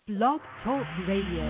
Blog Talk Radio.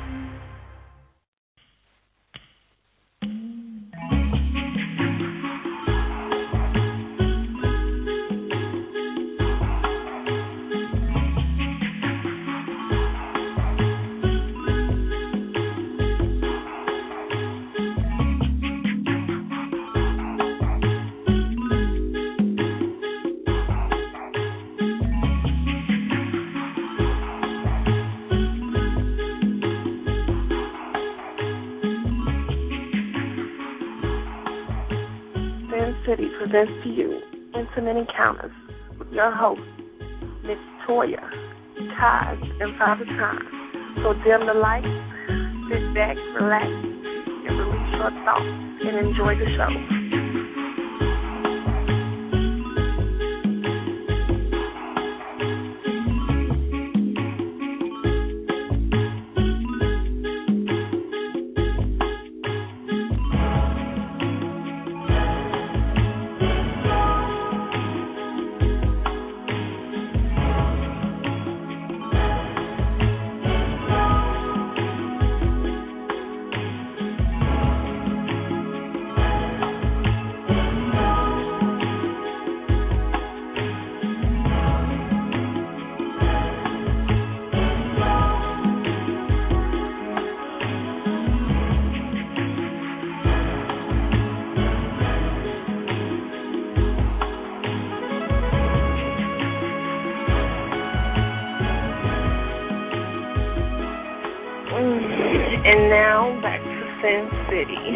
City presents to you Intimate Encounters with your host, Miss Toya, Ties, and Father Time. So dim the lights, sit back, relax, and release your thoughts and enjoy the show. And now, back to Sin City.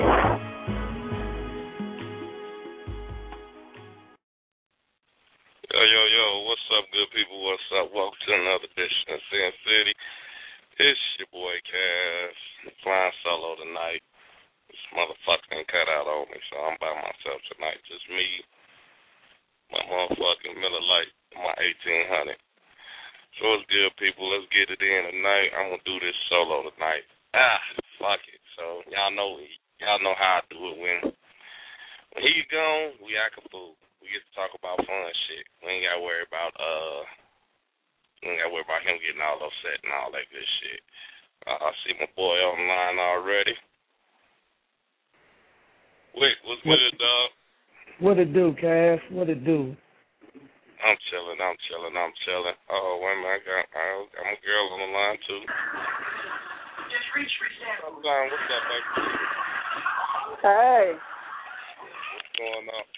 Yo, what's up, good people? What's up? Welcome to another edition of Sin City. It's your boy, Cass, flying solo tonight. This motherfucker ain't cut out on me, so I'm by myself tonight. Just me, my motherfucking Miller Lite, my 1800. So it's good, people. Let's get it in tonight. I'm going to do this solo tonight. Fuck it. So y'all know how I do it. When he's gone, we act a fool. We get to talk about fun shit. We ain't gotta worry about him getting all upset and all that good shit. I see my boy online already. Wait, what's good, dog? What it do, Cass? What it do? I'm chilling. Oh, wait a minute, I'm a girl on the line too. Just reach down. What's up, baby? Hey. What's going on?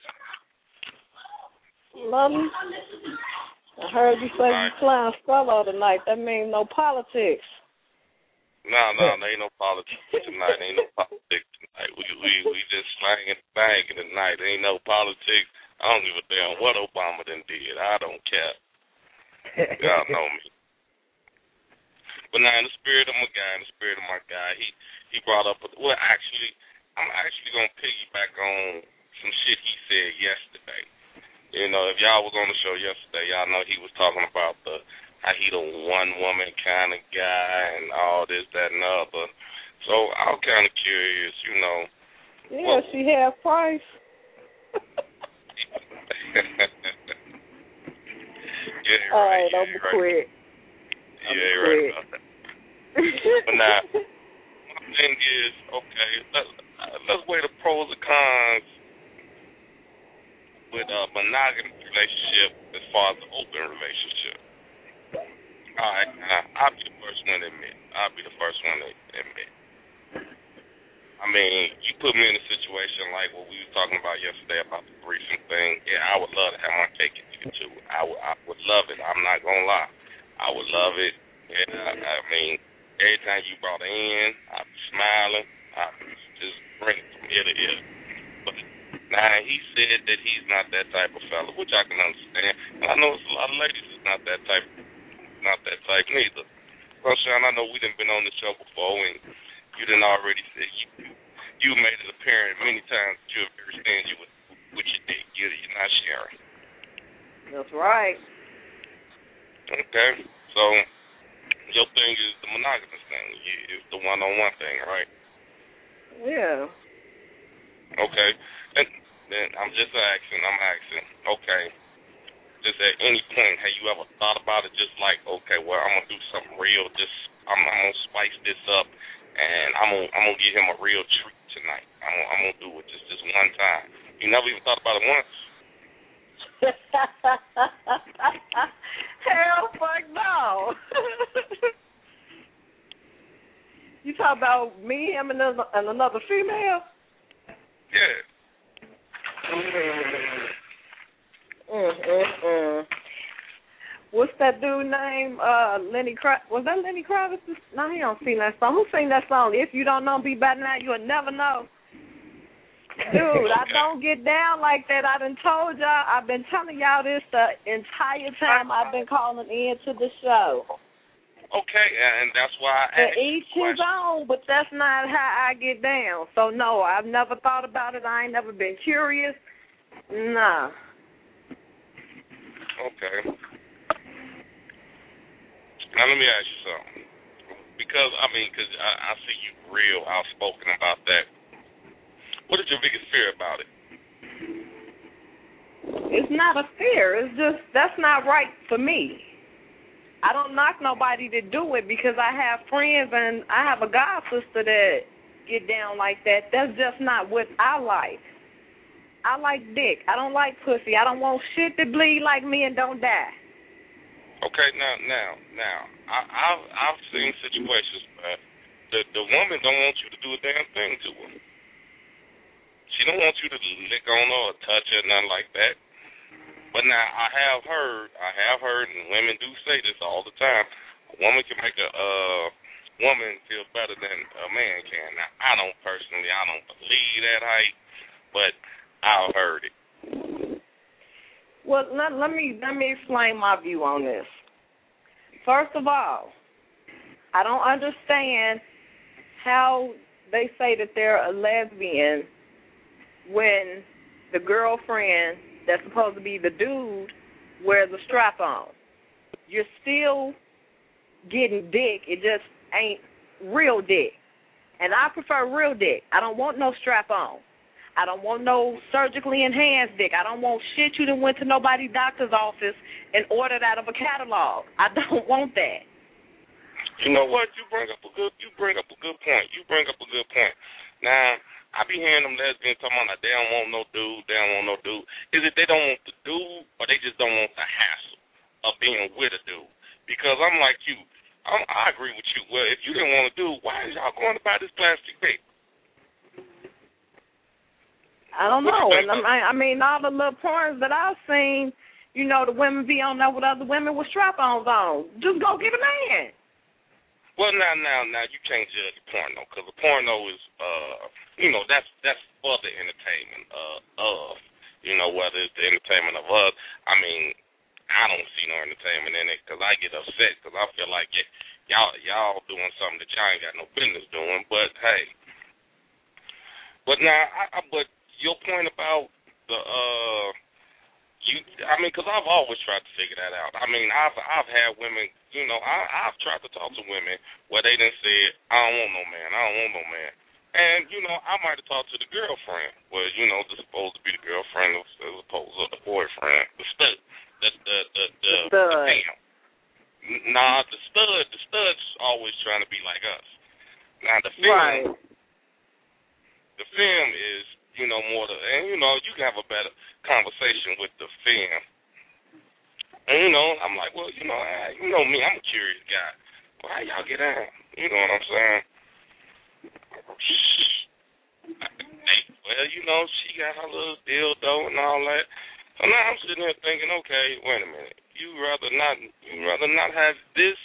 Love you. I heard you say you flying solo tonight. That means no politics. No, ain't no politics tonight. Ain't no politics tonight. We just slanging, banging tonight. Ain't no politics. I don't give a damn what Obama done did. I don't care. Y'all know me. But now, in the spirit of my guy, he brought up, I'm actually going to piggyback on some shit he said yesterday. You know, if y'all was on the show yesterday, y'all know he was talking about how he the one-woman kind of guy and all this, that, and the other. So I was kind of curious, you know. Yeah, she had Price. Yeah, all right. right, I'm going to quit. Yeah, you're right about that. But now, my thing is, okay, let's weigh the pros and cons with a monogamous relationship as far as an open relationship. All right, I'll be the first one to admit. I mean, you put me in a situation like what we were talking about yesterday about the threesome thing. Yeah, I would love to have my cake and eat it too. I would love it. I'm not going to lie. I would love it. Yeah, I mean, every time you brought her in, I'd be smiling. I'd just bring it from ear to ear. But now, he said that he's not that type of fella, which I can understand. And I know it's a lot of ladies that's not that type neither. So, Sean, I know we done been on the show before, and you done already said you made it apparent many times that you're very stingy with your dick. You're not sharing. That's right. Okay, so your thing is the monogamous thing. It's the one-on-one thing, right? Yeah. Okay, then I'm asking, okay, just at any point, have you ever thought about it just like, okay, well, I'm going to do something real, just this up, and I'm gonna give him a real treat tonight. I'm gonna do it just this one time. You never even thought about it once? Hell, fuck no. You talk about me, him, and another female? Yeah. What's that dude name? Lenny Kravitz. Was that Lenny Kravitz? No, he don't sing that song. Who sing that song? If you don't know, be better now, you'll never know. Dude, I don't get down like that. I done told y'all. I've been telling y'all this the entire time I've been calling in to the show. Okay, and that's why I asked. Each his own, but that's not how I get down. So, no, I've never thought about it. I ain't never been curious. Nah. Okay. Now, let me ask you something. Because I see you real outspoken about that. What is your biggest fear about it? It's not a fear. It's just that's not right for me. I don't knock nobody to do it because I have friends and I have a god sister that get down like that. That's just not what I like. I like dick. I don't like pussy. I don't want shit to bleed like me and don't die. Okay, now, I've seen situations where the woman don't want you to do a damn thing to her. She don't want you to lick on her or touch her, nothing like that. But now, I have heard, and women do say this all the time, a woman can make a woman feel better than a man can. Now, I don't believe that hype, but I've heard it. Well, let me explain my view on this. First of all, I don't understand how they say that they're a lesbian when the girlfriend that's supposed to be the dude wears a strap on. You're still getting dick. It just ain't real dick. And I prefer real dick. I don't want no strap on. I don't want no surgically enhanced dick. I don't want shit you done went to nobody's doctor's office and ordered out of a catalog. I don't want that. You know what? You bring up a good point. Now, I be hearing them lesbians talking about they don't want no dude. Is it they don't want the dude or they just don't want the hassle of being with a dude? Because I'm like you. I agree with you. Well, if you didn't want a dude, why is y'all going to buy this plastic dick? I don't know. And I mean, all the little porns that I've seen, you know, the women be on there with other women with strap-ons on. Just go get a man. Well, now, you can't judge a porno because a porno is, that's for the entertainment of, whether it's the entertainment of us. I mean, I don't see no entertainment in it because I get upset because I feel like y'all doing something that y'all ain't got no business doing. But hey, but now, but your point about the because I've always tried to figure that out. I mean, I've had women, I've tried to talk to women where they done said, I don't want no man. And, I might have talked to the girlfriend, where, they're supposed to be the girlfriend as opposed to the boyfriend, the stud, the fam. Nah, the stud's always trying to be like us. Now, the fam, right. The fam is, more and, you can have a better conversation with the fam. And, I'm like, well, me, I'm a curious guy. Well, how y'all get out? You know what I'm saying? Well, she got her little dildo and all that. So now I'm sitting here thinking, okay, wait a minute. You rather not have this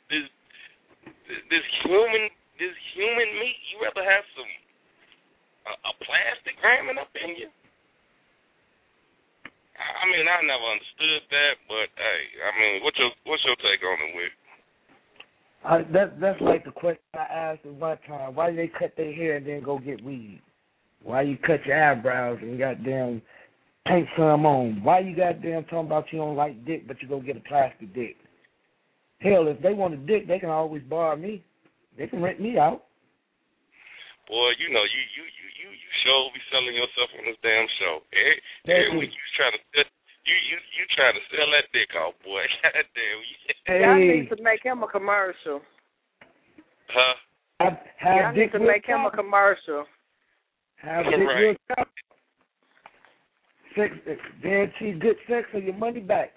human meat. You rather have some a plastic ramming up in you. I mean, I never understood that, but hey, I mean, what's your take on it, Wick? That's like the question I asked at one time. Why do they cut their hair and then go get weed? Why you cut your eyebrows and goddamn paint some on? Why you goddamn talking about you don't like dick, but you go get a plastic dick? Hell, if they want a dick, they can always borrow me. They can rent me out. Boy, you sure be selling yourself on this damn show. Every week you try to sell that dick off, boy. Goddamn. Y'all need to make him a commercial. Huh? I need to make him a commercial. Have dick real talk. Sex, guaranteed good sex or your money back.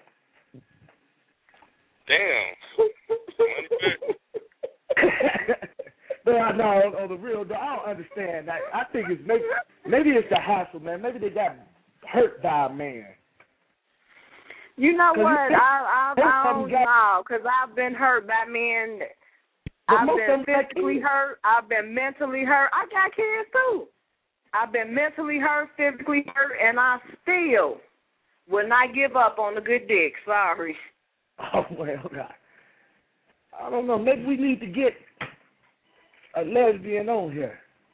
Damn. Money back. No, on the real, though, I don't understand. I think it's maybe it's the hassle, man. Maybe they got hurt by a man. You know what? I don't know, because I've been hurt by men. I've been physically hurt. I've been mentally hurt. I got kids, too. I've been mentally hurt, physically hurt, and I still will not give up on the good dick. Sorry. Oh, well, God. I don't know. Maybe we need to get a lesbian on here.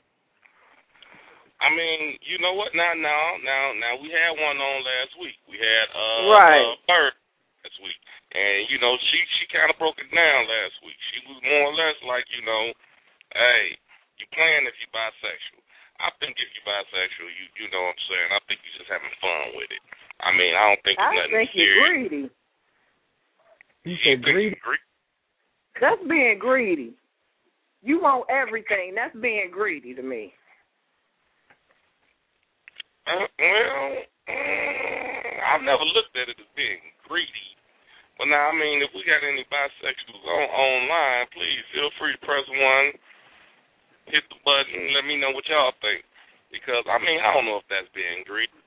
I mean, you know what? Now, we had one on last week. We had Bird last week. And, you know, she kind of broke it down last week. She was more or less like, you know, hey, you playing if you're bisexual. I think if you're bisexual, you know what I'm saying, I think you're just having fun with it. I mean, I don't think it's nothing serious. I think you're greedy. You said greedy? That's being greedy. You want everything. That's being greedy to me. I've never looked at it as being greedy. But now, I mean, if we got any bisexuals online, please feel free to press 1, hit the button, and let me know what y'all think. Because, I mean, I don't know if that's being greedy.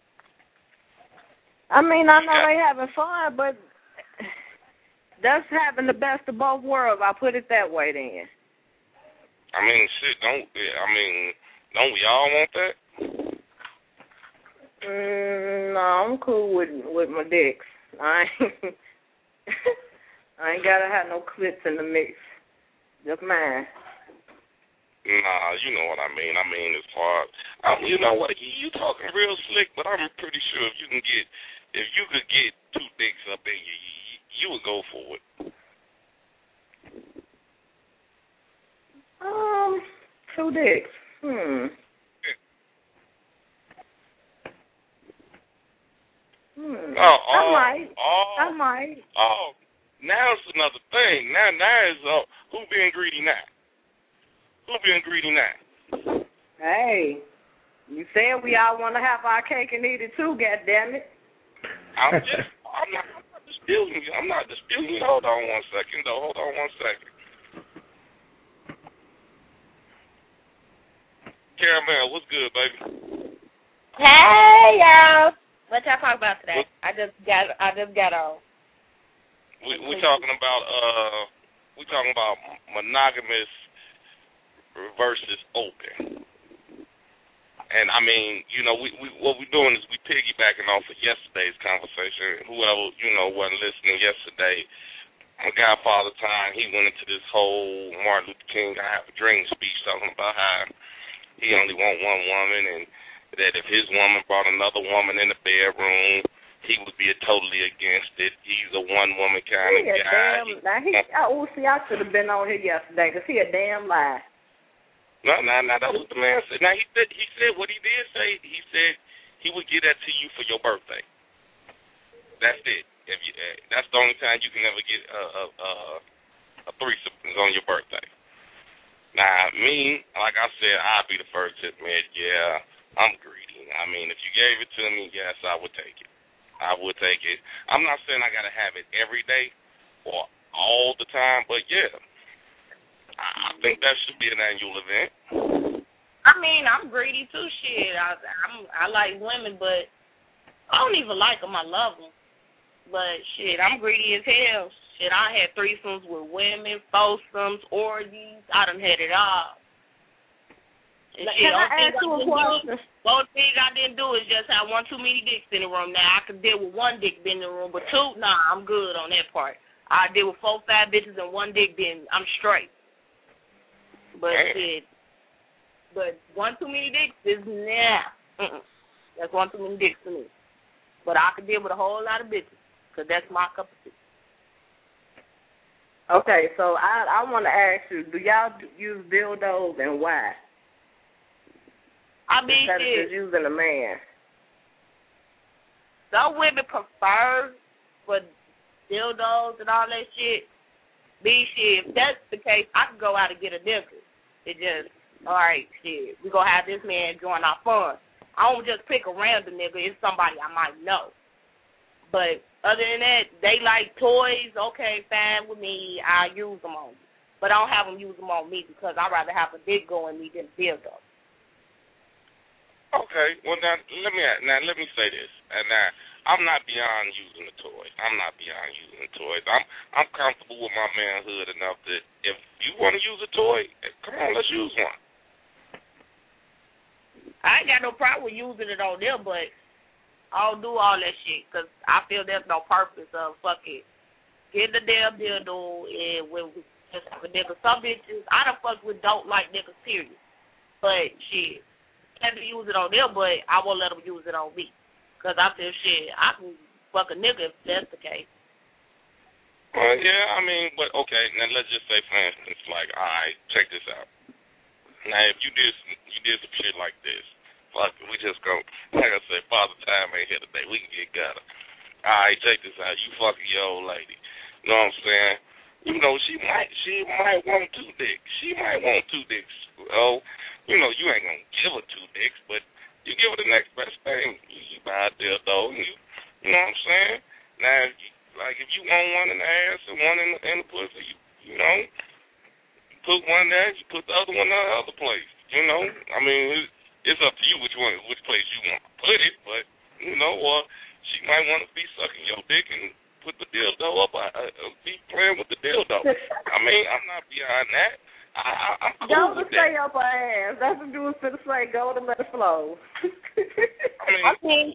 I mean, I know they having fun, but that's having the best of both worlds. I'll put it that way then. I mean, shit, don't we all want that? No, I'm cool with my dicks. I ain't gotta have no clips in the mix. Just mine. Nah, you know what I mean. I mean, as far as, you know what, you talking real slick, but I'm pretty sure if you could get 2 dicks up in you would go for it. 2 dicks. I might. Oh, now it's another thing. Now is who being greedy now? Who being greedy now? Hey, you said we all want to have our cake and eat it too. Goddammit. I'm not disputing you. I'm not disputing you. Hold on one second, though. Hold on one second. Caramel, what's good, baby? Hey, y'all. What y'all talking about today? I just got on. We talking about monogamous versus open. And I mean, you know, we what we're doing is we piggybacking off of yesterday's conversation. Whoever, you know, wasn't listening yesterday, on Godfather time, he went into this whole Martin Luther King I Have a Dream speech talking about how he only want one woman, and that if his woman brought another woman in the bedroom, he would be totally against it. He's a one-woman kind of guy. I should have been on here yesterday because he a damn lie. No, that's what the man said. Now, he said what he did say. He said he would give that to you for your birthday. That's it. That's the only time you can ever get a threesome is on your birthday. Now, me, like I said, I'd be the first to admit, yeah, I'm greedy. I mean, if you gave it to me, yes, I would take it. I would take it. I'm not saying I got to have it every day or all the time, but, yeah, I think that should be an annual event. I mean, I'm greedy, too, shit. I like women, but I don't even like them. I love them. But, shit, I'm greedy as hell. Shit, I had threesomes with women, foursomes, orgies. I done had it all. And Can I ask you a question? The only thing I didn't do is just have one too many dicks in the room. Now, I could deal with one dick being in the room, but 2, nah, I'm good on that part. I deal with 4, 5 bitches and 1 dick, then I'm straight. But, shit, but one too many dicks is, nah. That's one too many dicks to me. But I could deal with a whole lot of bitches, because that's my cup of tea. Okay, so I want to ask you, do y'all use dildos and why? I mean, instead of just using a man. Some women prefer for dildos and all that shit. If that's the case, I could go out and get a nigga. It just, all right, shit, we gonna have this man join our fun. I don't just pick a random nigga. It's somebody I might know. But other than that, they like toys. Okay, fine with me. I use them on you. But I don't have them use them on me because I'd rather have a dick go in me than a dildo. Okay, well now let me say this. And now I'm not beyond using the toys. I'm comfortable with my manhood enough that if you want to use a toy, come on, let's use one. I ain't got no problem with using it on there, but I'll do all that shit because I feel there's no purpose of fuck it. Get the damn dildo and we'll just have a nigga. Some bitches, I done fuck with don't like niggas, period. But shit, let me use it on there, but I won't let them use it on me because I feel shit, I can fuck a nigga if that's the case. Yeah, I mean, but okay, now let's just say, for instance, like, all right, check this out. Now, if you did some shit like this, fuck it, we just go, like I said, Father Time ain't here today. We can get gutter. All right, check this out. You fucking your old lady. You know what I'm saying? You know, she might want 2 dicks. She might want 2 dicks. Oh, you know, you ain't gonna give her 2 dicks, but you give her the next best thing. You buy a dildo. You know what I'm saying? Now, like if you want one in the ass and one in the pussy, you know, you put one there, you put the other one in the other place. You know, I mean, it's up to you which place you want to put it, but you know, or she might want to be sucking your dick and put the dildo up, be playing with the dildo. I mean, I'm not beyond that. I'm cool with that. Go to stay up her ass. That's what you was going to say. Go to let it flow. I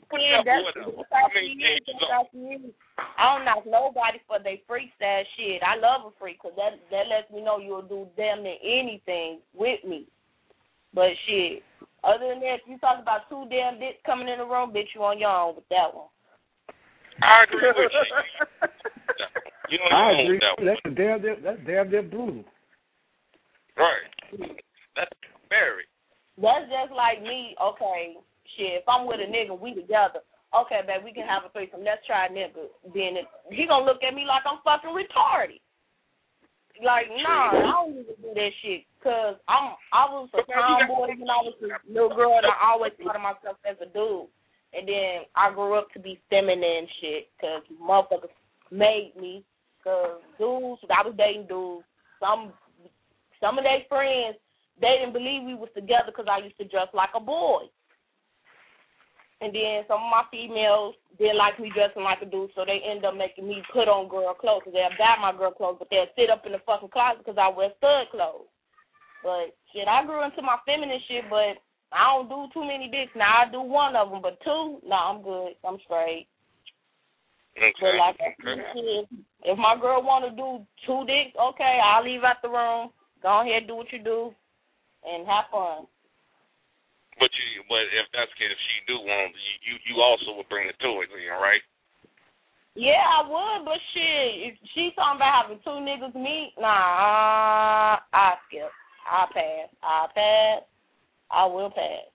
don't knock nobody for their freak style shit. I love a freak because that lets me know you'll do damn near anything with me. But shit, other than that, if you talk about 2 damn dicks coming in the room, bitch, you on your own with that one. I agree with you. I agree. That's damn brutal. Right. That's very. That's just like me, okay, shit, if I'm with a nigga, we together. Okay, babe, we can have a threesome. Let's try a nigga. Then he gonna look at me like I'm fucking retarded. Like, nah, I don't even do that shit. Because I was a tomboy when I was a little girl, and I always thought of myself as a dude. And then I grew up to be feminine and shit because motherfuckers made me. Because dudes, I was dating dudes. Some of their friends, they didn't believe we was together because I used to dress like a boy. And then some of my females didn't like me dressing like a dude, so they end up making me put on girl clothes. Because they'll buy my girl clothes, but they'll sit up in the fucking closet because I wear stud clothes. But, shit, I grew into my feminine shit, but I don't do too many dicks. Now, I do one of them, but 2, nah, I'm good. I'm straight. Okay. But like I said, if my girl want to do 2 dicks, okay, I'll leave out the room. Go ahead, do what you do, and have fun. But if that's the case, if she do want, you also would bring the toys in, right? Yeah, I would, but shit, if she's talking about having 2 niggas meet, nah, I skip. I pass. I will pass.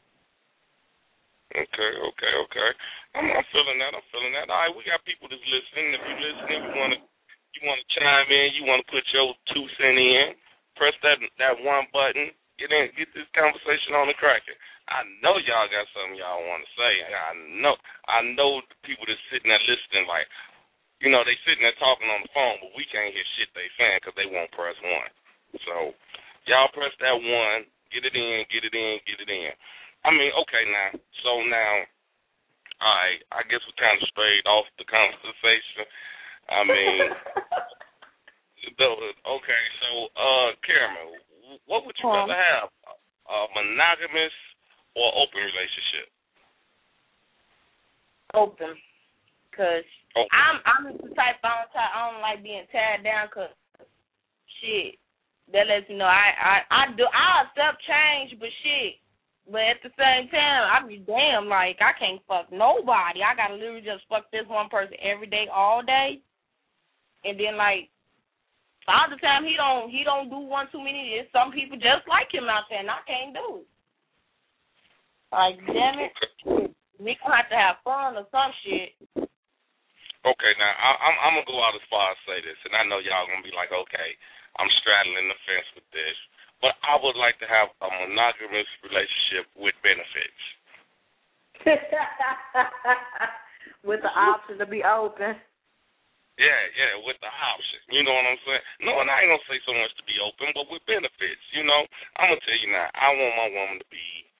Okay. I'm feeling that. All right, we got people that's listening. If you're listening, you want to chime in, you want to put your 2 cents in. Press that one button. Get this conversation on the cracking. I know y'all got something y'all want to say. I know the people that's sitting there listening, like, you know, they sitting there talking on the phone, but we can't hear shit they saying because they won't press 1. So y'all press that 1. Get it in. I mean, okay, now. So now, all right, I guess we kind of strayed off the conversation. I mean. Okay, so, Caramel, what would you rather have, a monogamous or open relationship? Open, because I'm the type I don't like being tied down, because, shit, that lets me know I'll accept change, but shit, but at the same time, I be damn, like, I can't fuck nobody. I got to literally just fuck this one person every day, all day, and then, like, all the time he don't do one too many. There's some people just like him out there, and I can't do it. Like, damn it, we gonna have to have fun or some shit. Okay, now I'm gonna go out as far as say this, and I know y'all gonna be like, okay, I'm straddling the fence with this, but I would like to have a monogamous relationship with benefits. With the option to be open. Yeah, with the option. You know what I'm saying? No, and I ain't gonna say so much to be open, but with benefits. You know, I'm gonna tell you now. I want my woman to be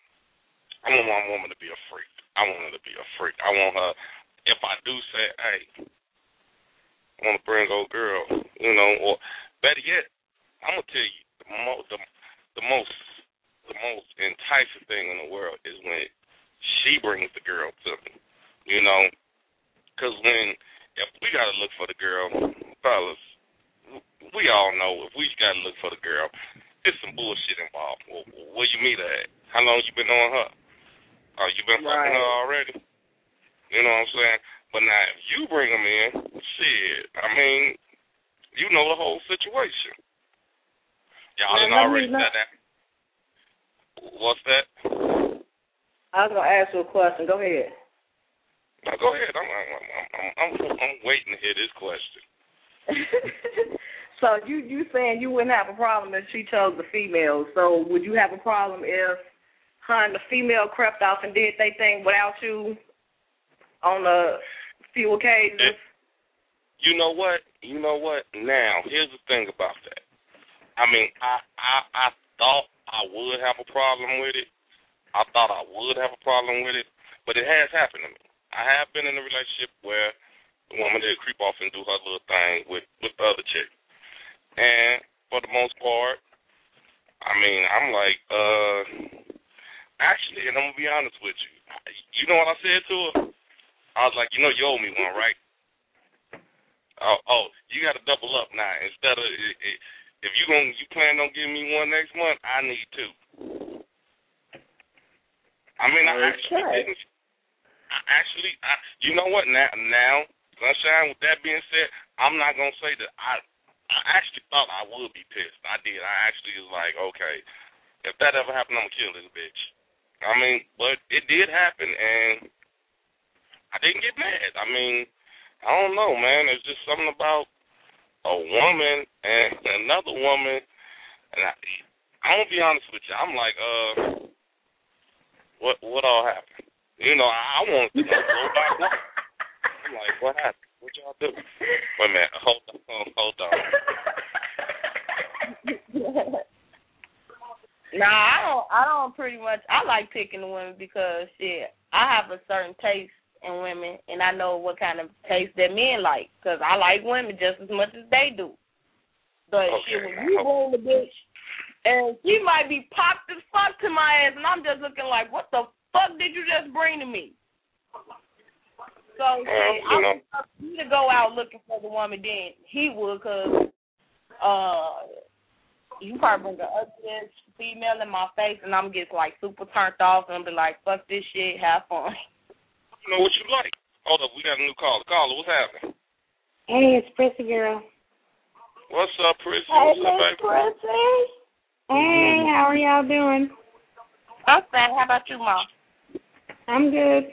a freak. I want her to be a freak. I want her. If I do say, hey, I want to bring old girl, you know, or better yet, I'm gonna tell you the most enticing thing in the world is when she brings the girl to me. You know, because if we got to look for the girl, fellas, we all know if we got to look for the girl, there's some bullshit involved. Well, where you meet her at? How long you been on her? You been fucking her already? You know what I'm saying? But now, if you bring them in, shit, I mean, you know the whole situation. Y'all done already said that. What's that? I was going to ask you a question. Go ahead. Now, go ahead. I'm waiting to hear this question. So you saying you wouldn't have a problem if she chose the female. So would you have a problem if her and the female crept off and did they thing without you on a few occasions? You know what? Now, here's the thing about that. I mean, I thought I would have a problem with it. But it has happened to me. I have been in a relationship where the woman did creep off and do her little thing with the other chick. And for the most part, I mean, I'm like, actually, and I'm going to be honest with you. You know what I said to her? I was like, you know you owe me one, right? Oh, you got to double up now. Instead of, if you plan on giving me one next month, I need two. I mean, I actually didn't. You know what? Now, Sunshine, with that being said, I'm not going to say that I actually thought I would be pissed. I did. I actually was like, okay, if that ever happened, I'm going to kill this bitch. I mean, but it did happen, and I didn't get mad. I mean, I don't know, man. It's just something about a woman and another woman, and I'm going to be honest with you. I'm like, what all happened? You know, I wanted to know. I'm like, what happened? What y'all do? Wait a minute. Hold on. Nah, I don't pretty much. I like picking the women because, shit, I have a certain taste in women, and I know what kind of taste that men like because I like women just as much as they do. But, shit, when you bring the bitch, and she might be popped as fuck to my ass, and I'm just looking like, what the fuck did you just bring to me? So, shit, I would love you to go out looking for the woman, then he would, because you probably bring the ugliest female in my face, and I'm just, like, super turned off, and be like, fuck this shit, have fun. You know what you like. Hold up, we got a new caller. Caller, what's happening? Hey, it's Prissy Girl. What's up, Prissy? Hey, what's up, baby? Prissy. Hey, how are y'all doing? I'm fine. How about you, Mom? I'm good.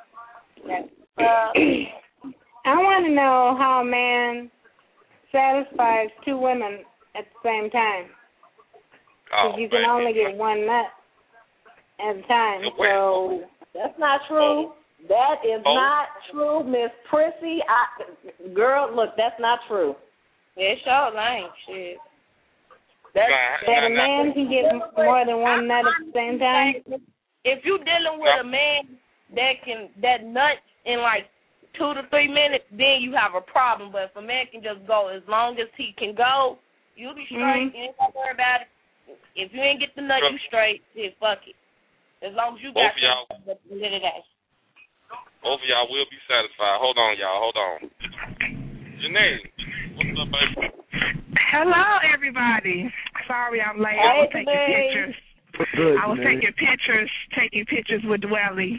I want to know how a man satisfies two women at the same time. Because you can only get one nut at a time. So that's not true. That is not true, Miss Prissy. Girl, look, that's not true. It sure ain't shit. That a man can get more than one nut at the same time? If you're dealing with a man that nuts in like 2 to 3 minutes, then you have a problem. But if a man can just go as long as he can go, you'll be straight. You ain't got to worry about it. If you ain't get the nut, you straight. Then fuck it. As long as you got the nut at the end of the day. Both of y'all will be satisfied. Hold on, y'all. Hold on. Janae, what's up, baby? Hello, everybody. Sorry I'm late. Hey, I was taking pictures. I was taking pictures with Dwelly.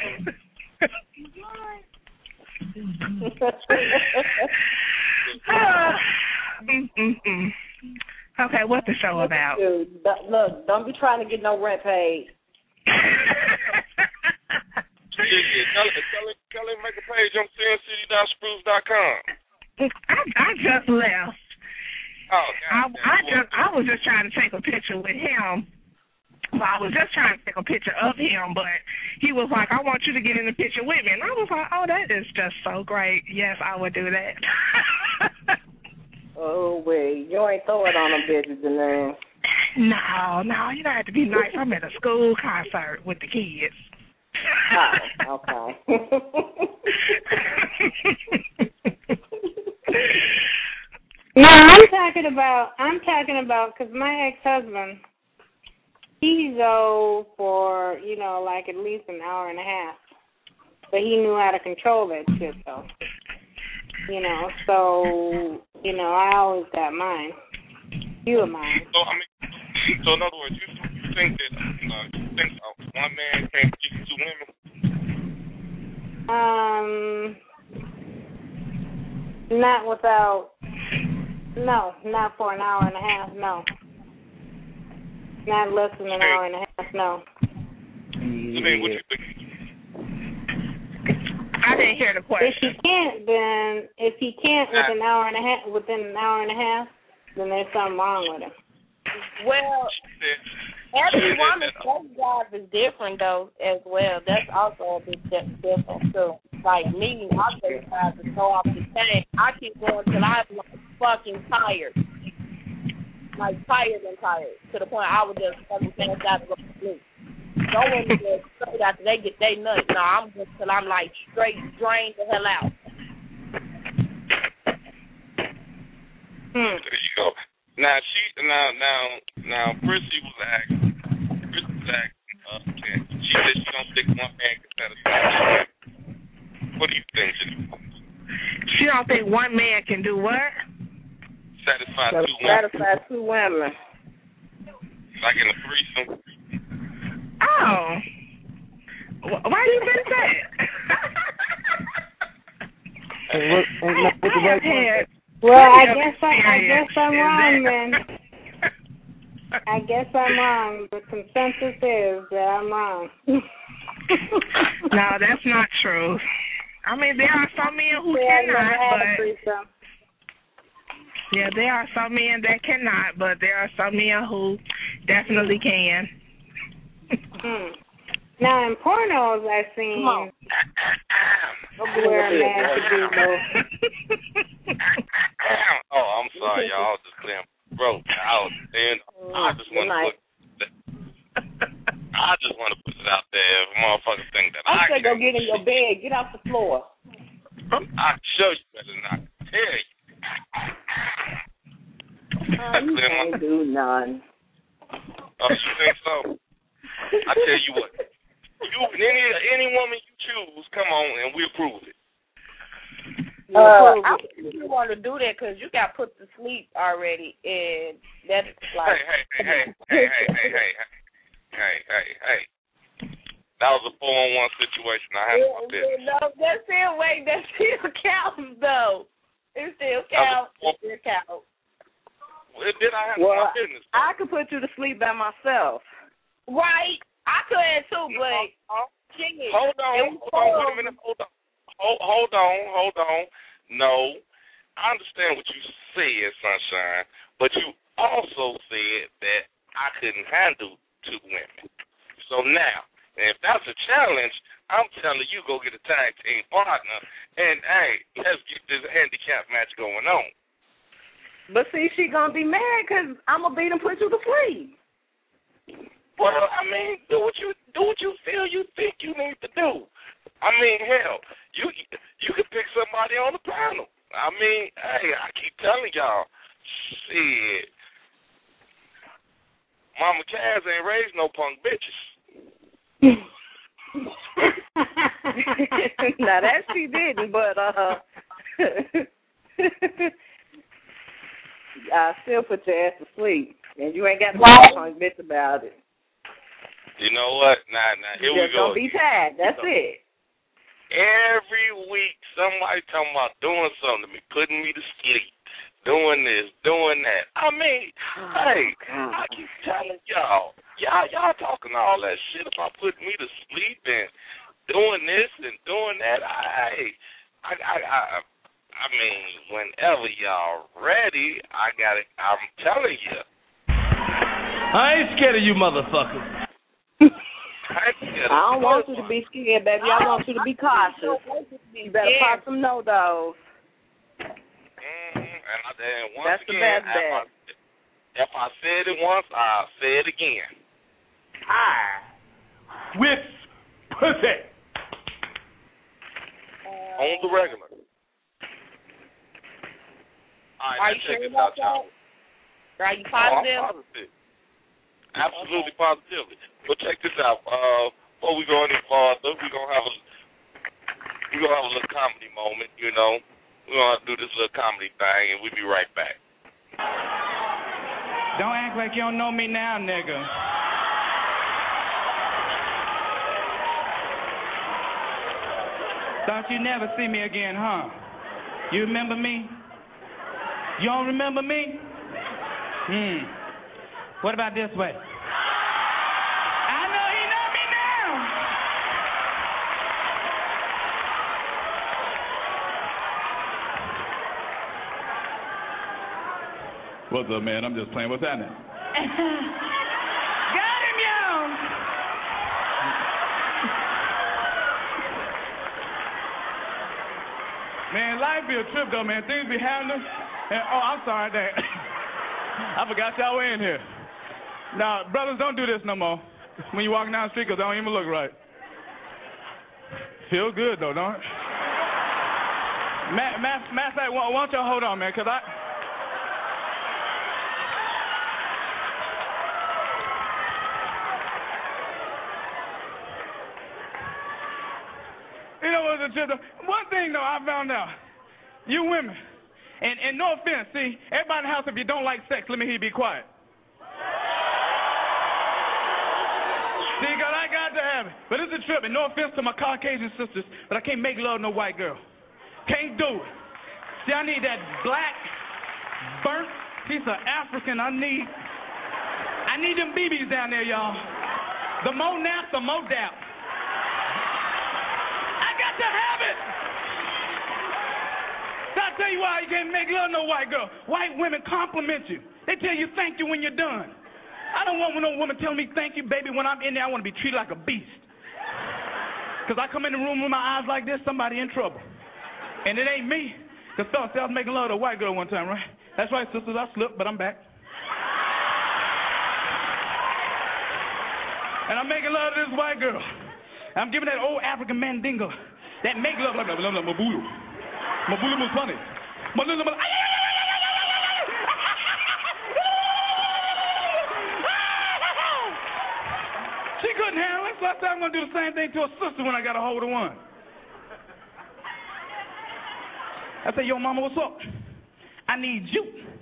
Okay, what's the show about? Dude, look, don't be trying to get no rent paid. Tell him make a page on CNCD.spruce.com. I just left. Oh, I was just trying to take a picture with him. Well, I was just trying to take a picture of him, but he was like, I want you to get in the picture with me. And I was like, oh, that is just so great. Yes, I would do that. Oh, wait. You ain't throw it on them bitches and then. No, you don't have to be nice. I'm at a school concert with the kids. Oh, okay. No, I'm talking about because my ex-husband, he go for, like at least an hour and a half. But he knew how to control that shit, though. So, I always got mine. You were mine. So in other words, you think that one man can't get two women? Not for an hour and a half, no. Not less than an hour and a half, no. I mean, what you think? I didn't hear the question. If he can't within an hour and a half, then there's something wrong with him. Well, every woman's drive is different though as well. That's also a bit different too. Like me, my drive is so off the chain. I keep going till I'm fucking tired. Like tired, to the point I would just fucking finish out and go to sleep. Don't want to get straight after they get their nuts. No, I'm just till I'm like straight drained the hell out. There you go. Now Prissy was asking. She said she don't think one man can satisfy two women. What do you think, Janine? She don't think one man can do what? Satisfy two women. Like in a threesome. Oh. Why do you think that? Well, I guess I'm wrong, man. I guess I'm wrong. The consensus is that I'm wrong. No, that's not true. I mean, there are some men who cannot, but yeah, there are some men that cannot, but there are some men who definitely can. Now, in pornos, I've seen where a man could do both. Oh, I'm sorry, y'all. I was just clearing my throat. I just want to put it out there. If motherfuckers think that I said go get in your bed. Get off the floor. I'll show you better than I can tell you. You can't do none. Oh, you think so? I tell you what. Any woman you choose, come on, and we'll prove it. I you want to do that because you got put to sleep already, and that's like. Hey. That was a 4-on-1 situation. I had my business. No, that still counts, though. It still counts. Did I have my business? I could put you to sleep by myself. Right. I could too, but hold on, wait a minute, hold on. No, I understand what you said, Sunshine, but you also said that I couldn't handle two women. So now, if that's a challenge, I'm telling you, go get a tag team partner, and hey, let's get this handicap match going on. But see, she gonna be mad because I'm gonna beat and put you to sleep. Well, I mean, do what you feel you think you need to do. I mean, hell, you can pick somebody on the panel. I mean, hey, I keep telling y'all, shit, Mama Cass ain't raised no punk bitches. Now that she didn't, but I still put your ass to sleep, and you ain't got to be a punk bitch about it. You know what? Now, here we go. Just don't be tired. That's it. Every week, somebody talking about doing something to me, putting me to sleep, doing this, doing that. I mean, I keep telling y'all talking all that shit about putting me to sleep and doing this and doing that. I mean, whenever y'all ready, I got it. I'm telling you. I ain't scared of you motherfuckers. I don't want you to be scared, baby. I want you to be cautious. You better pop some no-dos. And once That's again, the best bet. If I said it once, I'll say it again. With pussy. On the regular. All right, Are you sure about that? Are you positive? I'm positive. Absolutely positively. But check this out. Before we go any farther, we're gonna have a little comedy moment, you know. We're gonna do this little comedy thing, and we'll be right back. Don't act like you don't know me now, nigga. Thought you'd never see me again, huh? You remember me? You don't remember me? What about this way? I know he know me now. What's up, man? I'm just playing. What's happening? Got him, yo. Man, life be a trip, though, man. Things be happening. And, I'm sorry, Dad. I forgot y'all were in here. Now, brothers, don't do this no more. When you walk down the street, because I don't even look right. Feel good, though, don't it? Matter of fact, why don't y'all hold on, man, because You know what's the truth? One thing, though, I found out. You women, and no offense, see, everybody in the house, if you don't like sex, let me hear you be quiet. See, because I got to have it. But it's a trip, and no offense to my Caucasian sisters, but I can't make love no white girl. Can't do it. See, I need that black, burnt piece of African. I need them BBs down there, y'all. The more naps, the more dap. I got to have it. I'll tell you why you can't make love no white girl. White women compliment you. They tell you thank you when you're done. I don't want no woman telling me thank you, baby. When I'm in there, I want to be treated like a beast. Because I come in the room with my eyes like this, somebody in trouble. And it ain't me. Because I was making love to a white girl one time, right? That's right, sisters, I slipped, but I'm back. And I'm making love to this white girl. I'm giving that old African mandingo. That make love like Mabulu. Mabulu was funny. She couldn't handle it, so I said I'm going to do the same thing to her sister when I got a hold of one. I said, yo, mama, what's up? I need you.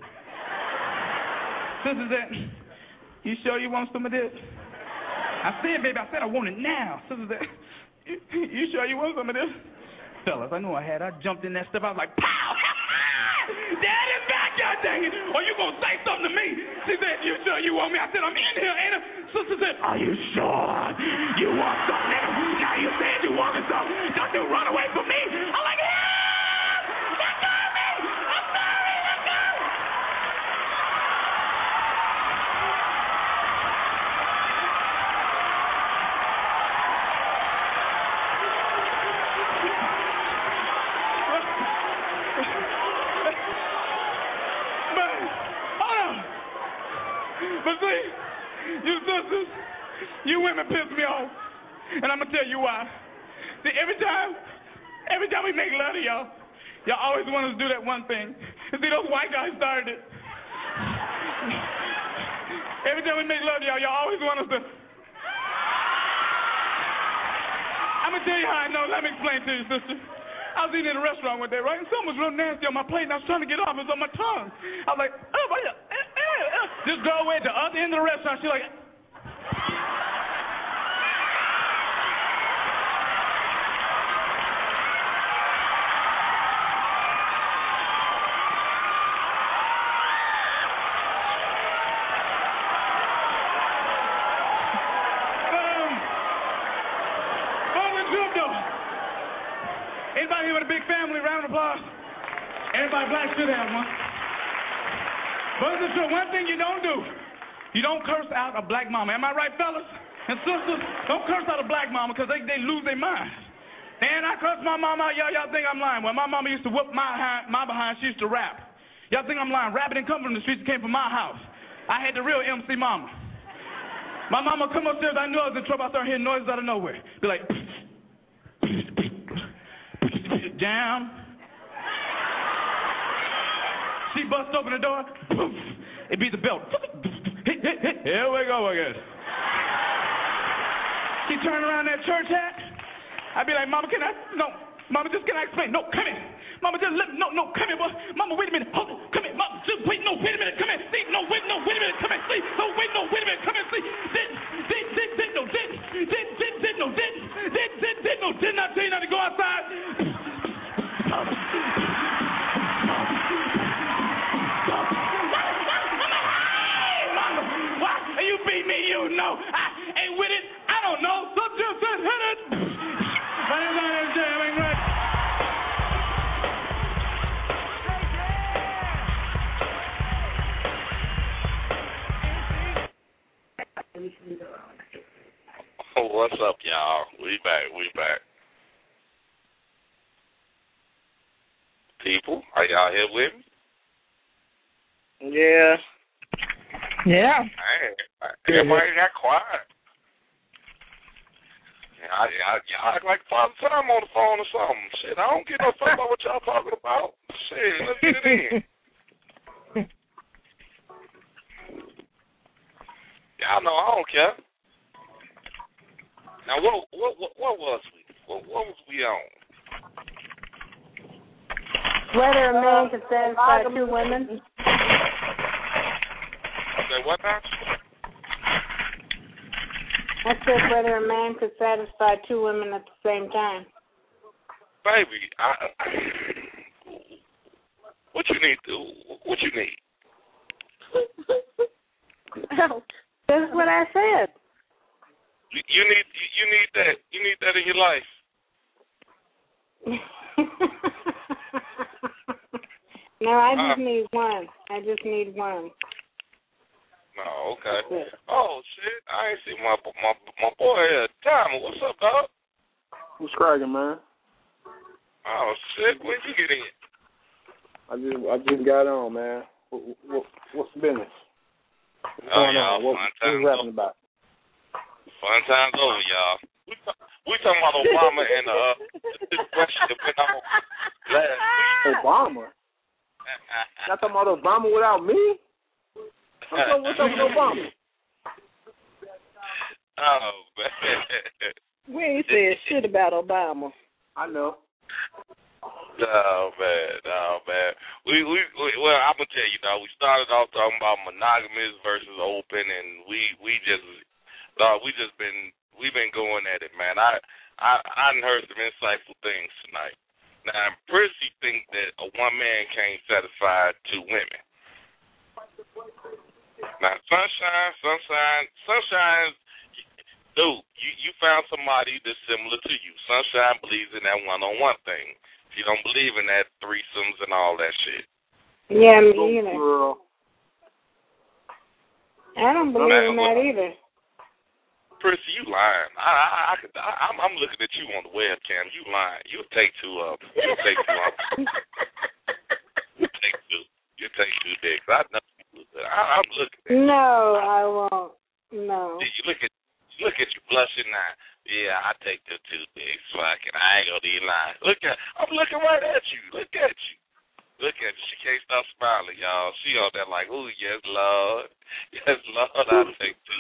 Sister said, you sure you want some of this? I said, baby, I want it now. Sister said, you sure you want some of this? Fellas, I knew I had. I jumped in that stuff. I was like, pow! Dad is back, God dang it! Or you gonna say something to me? She said, you sure you want me? I said, I'm in here, ain't I? Sister said, are you sure you want something? Now you said you wanted something. Don't you run away from me? I'm like, help! Let go of me! I'm sorry, let go! But see, you sisters, you women piss me off. And I'm going to tell you why. See, every time we make love to y'all always want us to do that one thing. And see, those white guys started it. Every time we make love to y'all always want us to. I'm going to tell you how I know. Let me explain to you, sister. I was eating in a restaurant one day, right? And something was real nasty on my plate, and I was trying to get it off. It was on my tongue. I was like, oh, my God. This girl went to the other end of the restaurant. She's like, anybody here with a big family? Round of applause. everybody black should have one. But it's true. One thing you don't do, you don't curse out a black mama. Am I right, fellas and sisters? Don't curse out a black mama because they lose their mind. And I curse my mama out. Y'all think I'm lying. When my mama used to whip my behind, she used to rap. Y'all think I'm lying. Rap didn't come from the streets. It came from my house. I had the real MC mama. My mama come upstairs. I knew I was in trouble. I started hearing noises out of nowhere. Be like, jam. She bust open the door. It beat the belt. Here we go again. She turned around that church hat. I'd be like, Mama, Mama, just can I explain? No, come here. Mama, just let me, no, come here, boy. Mama, wait a minute. Hold on, come here. Mama, just wait, no, wait a minute. Come here. See, no, wait a minute. Come here. See, no, wait a minute. Come here. See, didn't I tell you not to go outside? Mama, why? You beat me, you know. I ain't with it. I don't know. So just hit it. Oh, what's up, y'all? We back. People, are y'all here with me? Yeah. Yeah. Everybody got quiet. Y'all act like Father Time on the phone or something. Shit, I don't get no fuck about what y'all talking about. Shit, let's get it in. Y'all know I don't care. Now, what was we? What was we on? Whether a man can satisfy two women. Say what now? I said whether a man could satisfy two women at the same time. Baby, what you need? What you need? That's what I said. You need that. You need that in your life. No, I just need one. Oh, okay. Oh shit! I ain't see my boy here. Tom, what's up, dog? What's cracking, man? Oh shit! When you get in? I just got on, man. What's the business? What's going on? What you rapping about? Fun times over, y'all. We talking about Obama and this question that went on last week. Obama? Y'all talking about Obama without me? What's up with Obama? Oh, man. We ain't said shit about Obama. I know. Oh, man. Well, I'm going to tell you, dog, we started off talking about monogamous versus open, and we've been going at it, man. I heard some insightful things tonight. Now, Prissy think that one man can't satisfy two women. Now, Sunshine, dude, you found somebody that's similar to you. Sunshine believes in that one-on-one thing. She don't believe in that threesomes and all that shit. Yeah, me either. I don't believe in that either. Prissy, you lying. I'm looking at you on the webcam. You lying. You'll take two of them. You'll take two. You take two dicks. I know. I'm looking at you. No, I won't. No. You look at you blushing now. Yeah, I take the two dicks. Fuck it. I ain't gonna be lying. I'm looking right at you. Look at you. She can't stop smiling, y'all. She on there like, ooh, yes, Lord. Yes, Lord, I'll take two.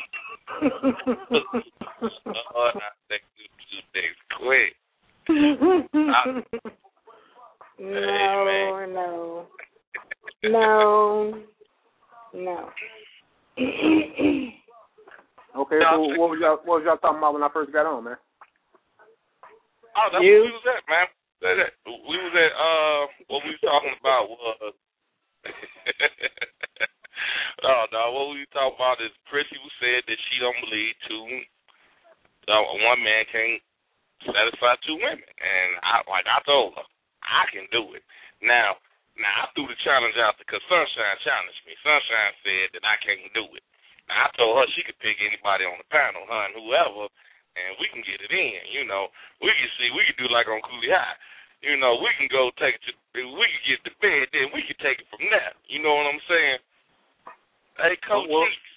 Lord, I'll take two dicks. Quick. No. Okay, so what was y'all talking about when I first got on, man? Oh, that's what we was at, man. We was at, what we was talking about was, what we was talking about is Prissy said that she don't believe one man can't satisfy two women. And I told her, I can do it. Now, Now, I threw the challenge out because Sunshine challenged me. Sunshine said that I can't do it. Now, I told her she could pick anybody on the panel, her and whoever, and we can get it in, you know. We can do like on Cooley High. You know, we can go take it we can get to bed, then we can take it from there. You know what I'm saying? Hey, Coach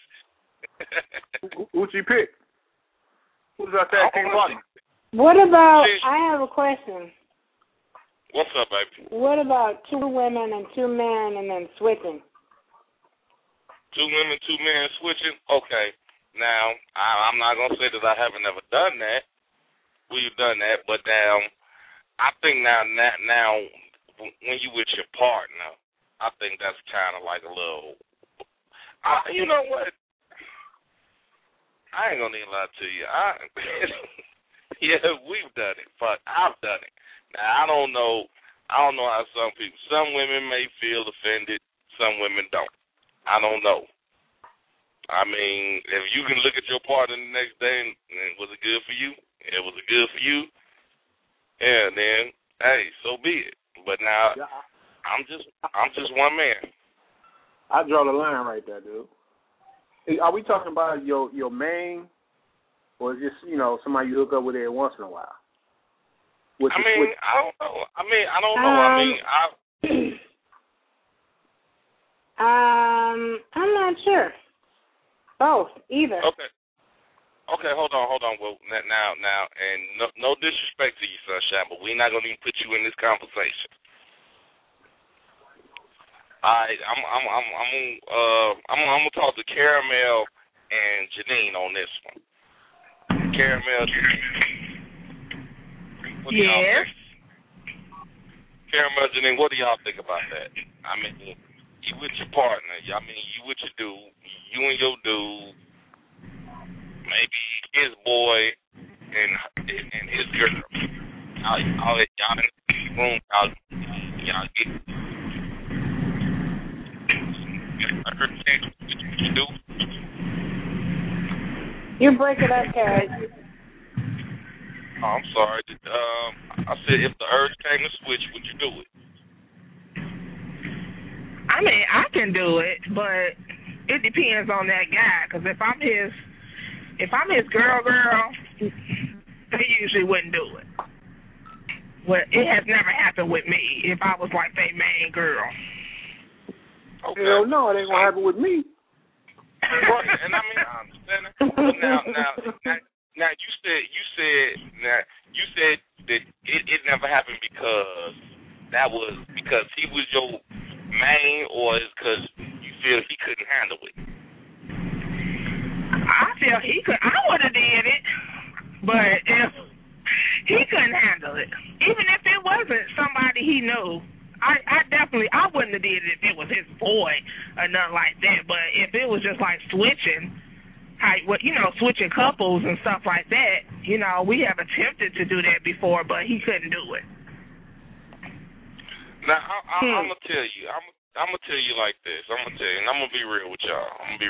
Who'd you pick? Who's our tag team partner? What about, I have a question. What's up, baby? What about 2 women and 2 men and then switching? 2 women, 2 men switching? Okay. Now, I'm not going to say that I haven't ever done that. We've done that, but now, I think now when you with your partner, I think that's kind of like a little, you know what? I ain't going to even lie to you. Yeah, we've done it. Fuck, I've done it. Now, I don't know how some women may feel offended, some women don't. I don't know. I mean, if you can look at your partner the next day and was it good for you? It was good for you. Yeah, then hey, so be it. But now I'm just one man. I draw the line right there, dude. Are we talking about your main, or is this, you know, somebody you hook up with every once in a while? I don't know. I don't know. I'm not sure. Both, either. Okay, hold on. Well, now, and no disrespect to you, Sunshine, but we're not gonna even put you in this conversation. All right, I'm gonna talk to Caramel and Janine on this one. Caramel, Janine. Yes. Caramel, Janine, what do y'all think about that? I mean, you with your partner. I mean, you with your dude. You and your dude. Maybe his boy and his girl. Y'all in the room. Y'all get. I heard what you do. You break it up, Carrie. Oh, I'm sorry. I said if the urge came to switch, would you do it? I mean, I can do it, but it depends on that guy. Because if I'm his girl, they usually wouldn't do it. Well, it has never happened with me. If I was like their main girl. Okay. Hell no, it ain't gonna happen with me. Right, and I mean I understand that. But now you said that it never happened because he was your main, or is because you feel he couldn't handle it? I feel he could. I would have did it, but if he couldn't handle it, even if it wasn't somebody he knew, I wouldn't have did it if it was his boy or nothing like that. But if it was just like switching couples and stuff like that, you know, we have attempted to do that before, but he couldn't do it. Now I'm gonna tell you, I'm gonna tell you like this. I'm gonna tell you, and I'm gonna be real with y'all.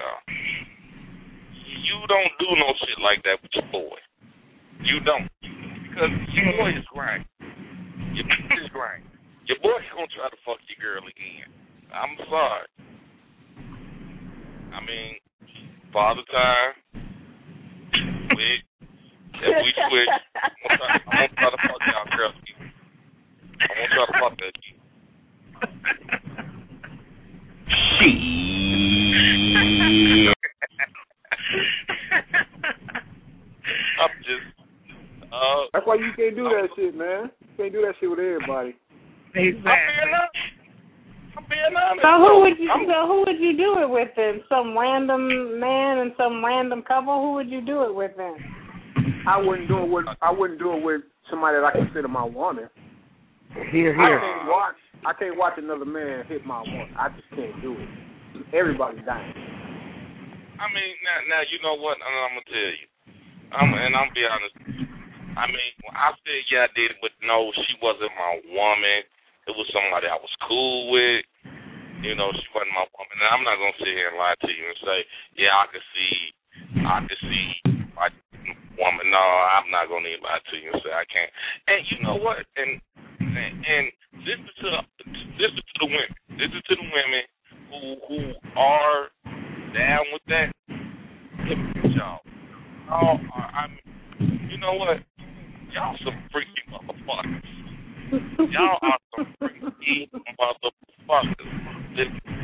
You don't do no shit like that with your boy. You don't, because your boy is grind. Your boy is grind. Your boy's gonna try to fuck your girl again. I'm sorry. I mean, father time. If we switch, I'm gonna try to fuck y'all girls again. I'm gonna try to fuck that again. I'm just. That's why you can't do that shit, man. You can't do that shit with everybody. Exactly. I'm being honest. So who would you do it with then? Some random man and some random couple? Who would you do it with then? I wouldn't do it with somebody that I consider my woman. Here. I can't watch another man hit my woman. I just can't do it. Everybody's dying. I mean, now you know what? I'm gonna tell you. I'm be honest. I mean, I said yeah, I did it, but no, she wasn't my woman. It was somebody I was cool with. You know, she wasn't my woman. And I'm not gonna sit here and lie to you and say, yeah, I could see my woman. No, I'm not gonna even lie to you and say I can't. And you know what? And listen to this is to the women. This is to the women who are down with that. Y'all. Oh, I mean, you know what? Y'all some freaky motherfuckers. Y'all are some freaky motherfuckers. To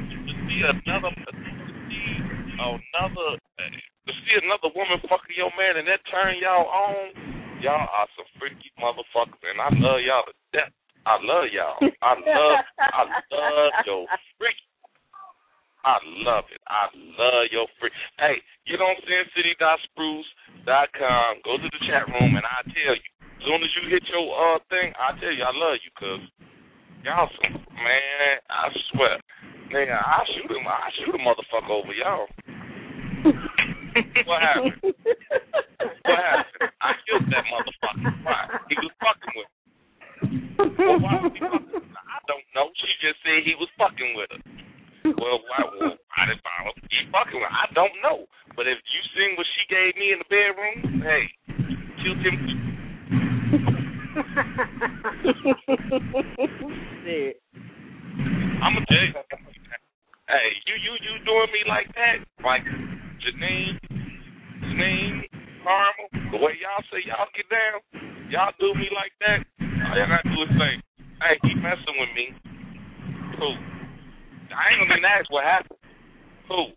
see another woman fucking your man and that turn y'all on, y'all are some freaky motherfuckers, and I love y'all to death. I love y'all. I love your freak. I love it. I love your freak. Hey, get on SinCity.spruce.com. Go to the chat room, and I tell you, as soon as you hit your thing, I tell you I love you, cause y'all some man. I swear, man, I shoot a motherfucker over y'all. What happened? What happened? I killed that motherfucker. Why? He was fucking with me. Well, why was he fucking with her? I don't know. She just said he was fucking with her. Well, why? Well, I didn't follow. He fucking with her. I don't know. But if you seen what she gave me in the bedroom, hey, killed him too. I'm gonna tell you. Hey, you doing me like that? Like Janine, Carmel, the way y'all say y'all get down, y'all do me like that. All y'all gotta do is say, hey, keep messing with me. Cool. I ain't gonna even ask what happened. Cool.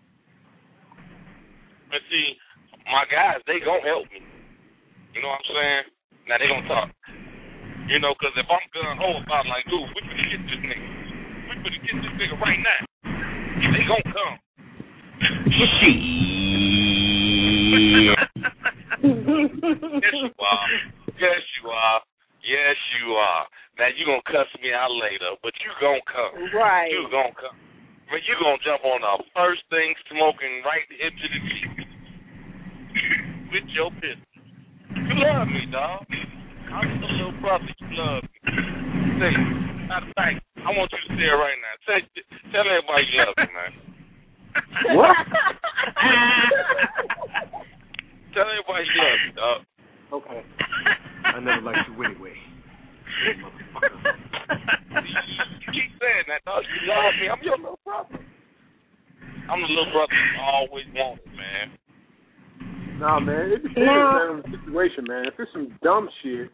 But see, my guys, they gonna help me. You know what I'm saying? Now they gonna talk. You know, because if I'm gung-ho about like, dude, we finna get this nigga. We finna get this nigga right now. They gonna come. Shit. Yes, you are. Yes, you are. Yes, you are. Now, you gonna cuss me out later, but you gonna come. Right. You gonna come. I mean, you gonna jump on the first thing smoking right into the Jeep with your pistol. You love me, dog. I'm just a little brother. You love me. Say, matter of fact, I want you to say it right now. Tell everybody you love me, man. What? Tell everybody you love me, dog. Okay. I never liked you anyway. You keep saying that, dog. You love me. I'm your little brother. I'm the little brother you always wanted, man. Nah, man, it depends on the situation, man. If it's some dumb shit,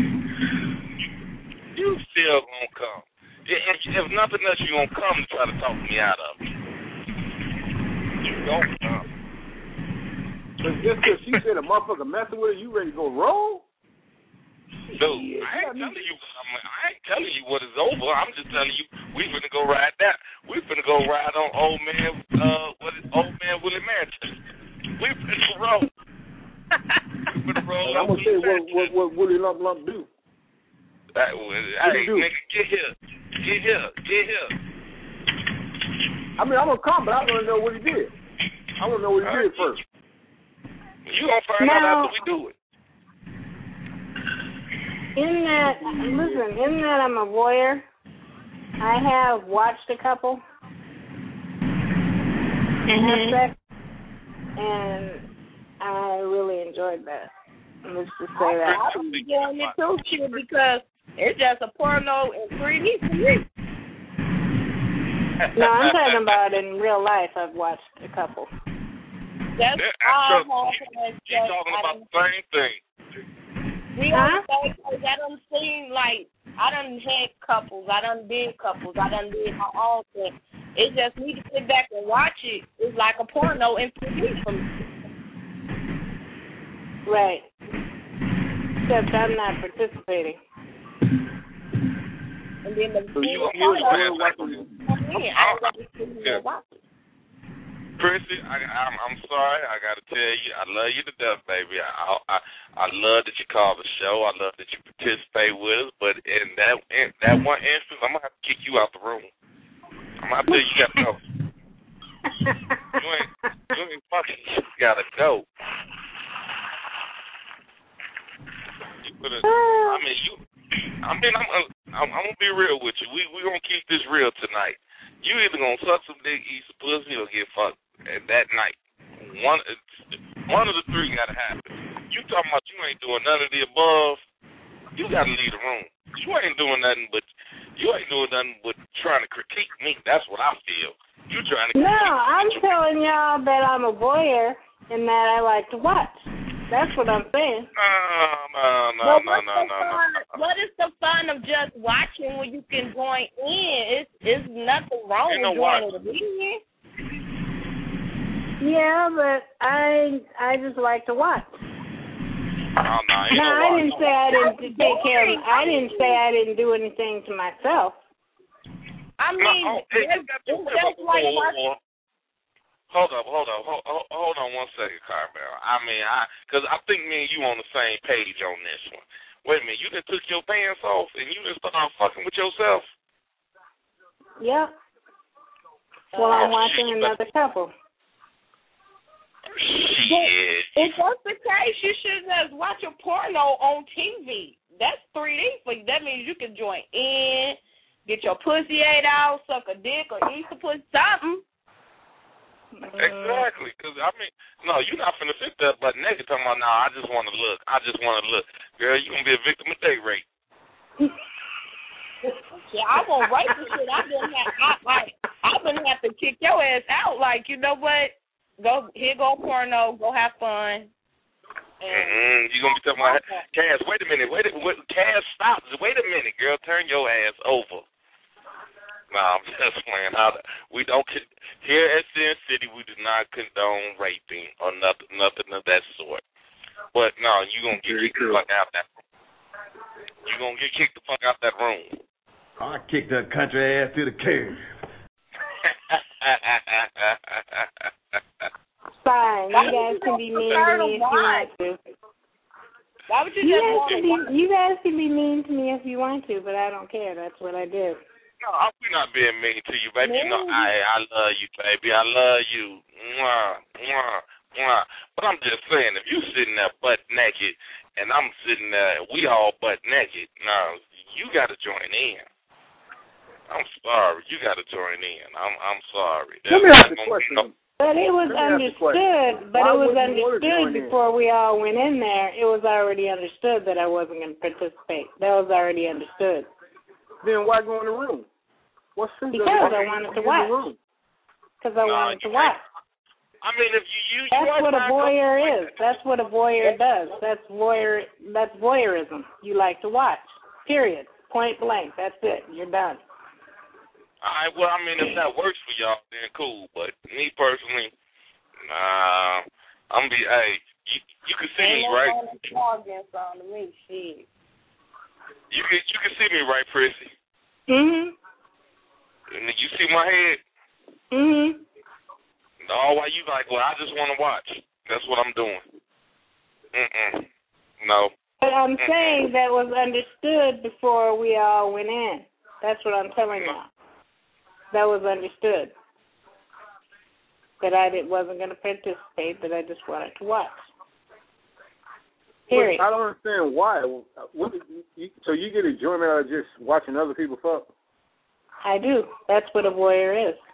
you still gonna come. If nothing else, you gonna come to try to talk me out of it. You gonna come. But just because she said a motherfucker messing with her, you ready to go roll? Dude, I ain't telling you what is over. I'm just telling you we finna go ride that. We finna go ride on old man Willie Manchester. We finna roll. We finna roll. I'm gonna tell you what Willie Lump do. Hey, nigga, get here. I mean, I'm gonna come, but I want to know what he did. I want to know what he did first. You gonna find out after we do it. In that I'm a voyeur. I have watched a couple have sex, and I really enjoyed that. Let's just say that. I was enjoying it too, shit, because it's just a porno in 3D for me. No, I'm talking about in real life. I've watched a couple. That's all. She's talking about the same thing. We on the same page. I done seen, like, I done had couples. I done did couples. I done did my own thing. It's just me to sit back and watch it. It's like a porno in 3D for me. Right. Except I'm not participating. And then the Chrissy, I'm sorry. I got to tell you, I love you to death, baby. I love that you call the show. I love that you participate with us. But in that one instance, I'm going to have to kick you out the room. I'm going to tell you, you got to go. You ain't fucking, you got to go. I'm gonna be real with you. We gonna keep this real tonight. You either gonna suck some dick, eat some pussy, or get fucked that night. One of the three gotta happen. You talking about you ain't doing none of the above? You gotta leave the room. You ain't doing nothing but You ain't doing nothing but trying to critique me. That's what I feel. You trying to critique No, I'm telling y'all that I'm a voyeur and that I like to watch. That's what I'm saying. No. What is the fun of just watching when you can join in? It's nothing wrong with joining the meeting. Yeah, but I just like to watch. I didn't say I didn't take care of. I didn't say I didn't do anything to myself. I mean, it's just like watching. Hold on 1 second, Carmel. I mean, because I think me and you on the same page on this one. Wait a minute, you done took your pants off and you done started fucking with yourself? Yep. Well, I'm watching another couple. Shit. If that's the case, you should just watch a porno on TV. That's 3D for you. That means you can join in, get your pussy ate out, suck a dick, or eat some pussy, something. Exactly, because, I mean, no, you're not finna sit there but naked talking about, I just want to look. Girl, you're going to be a victim of date rape. Yeah, I won't rape the shit. I'm gonna have to kick your ass out. Like, you know what? Go porno, go have fun. You're going to be talking about, Cass, wait a minute. Cass, stop. Wait a minute, girl. Turn your ass over. No, I'm just playing. We don't here at Sin City. We do not condone raping or nothing of that sort. But no, you gonna get kicked the fuck out that room. You gonna get kicked the fuck out that room. I kicked that country ass to the curb. Fine, you guys can be mean to me if you want to. Why would you guys can be mean to me if you want to, but I don't care. That's what I do. No, we're not being mean to you, baby. You know, I love you, baby. I love you. Mwah, mwah, mwah. But I'm just saying, if you sitting there butt naked and I'm sitting there, we all butt naked, no, you got to join in. I'm sorry. You got to join in. I'm sorry. Let me ask you a question. But it was understood. But it was understood before we all went in there. It was already understood that I wasn't going to participate. That was already understood. Then why go in the room? Because I wanted to watch. Because I wanted to watch. I mean, if you that's what a voyeur is. That's what a voyeur does. That's voyeurism. You like to watch. Period. Point blank. That's it. You're done. All right. Well, I mean, if that works for y'all, then cool. But me personally, I'm be. Hey, you can see me, right? You can see me, right, Prissy? Mhm. And you see my head? Mhm. No, why you like? Well, I just want to watch. That's what I'm doing. No. But I'm saying that was understood before we all went in. That's what I'm telling you. That was understood. That I wasn't going to participate. That I just wanted to watch. Period. I don't understand why. So you get enjoyment out of just watching other people fuck? I do. That's what a voyeur is.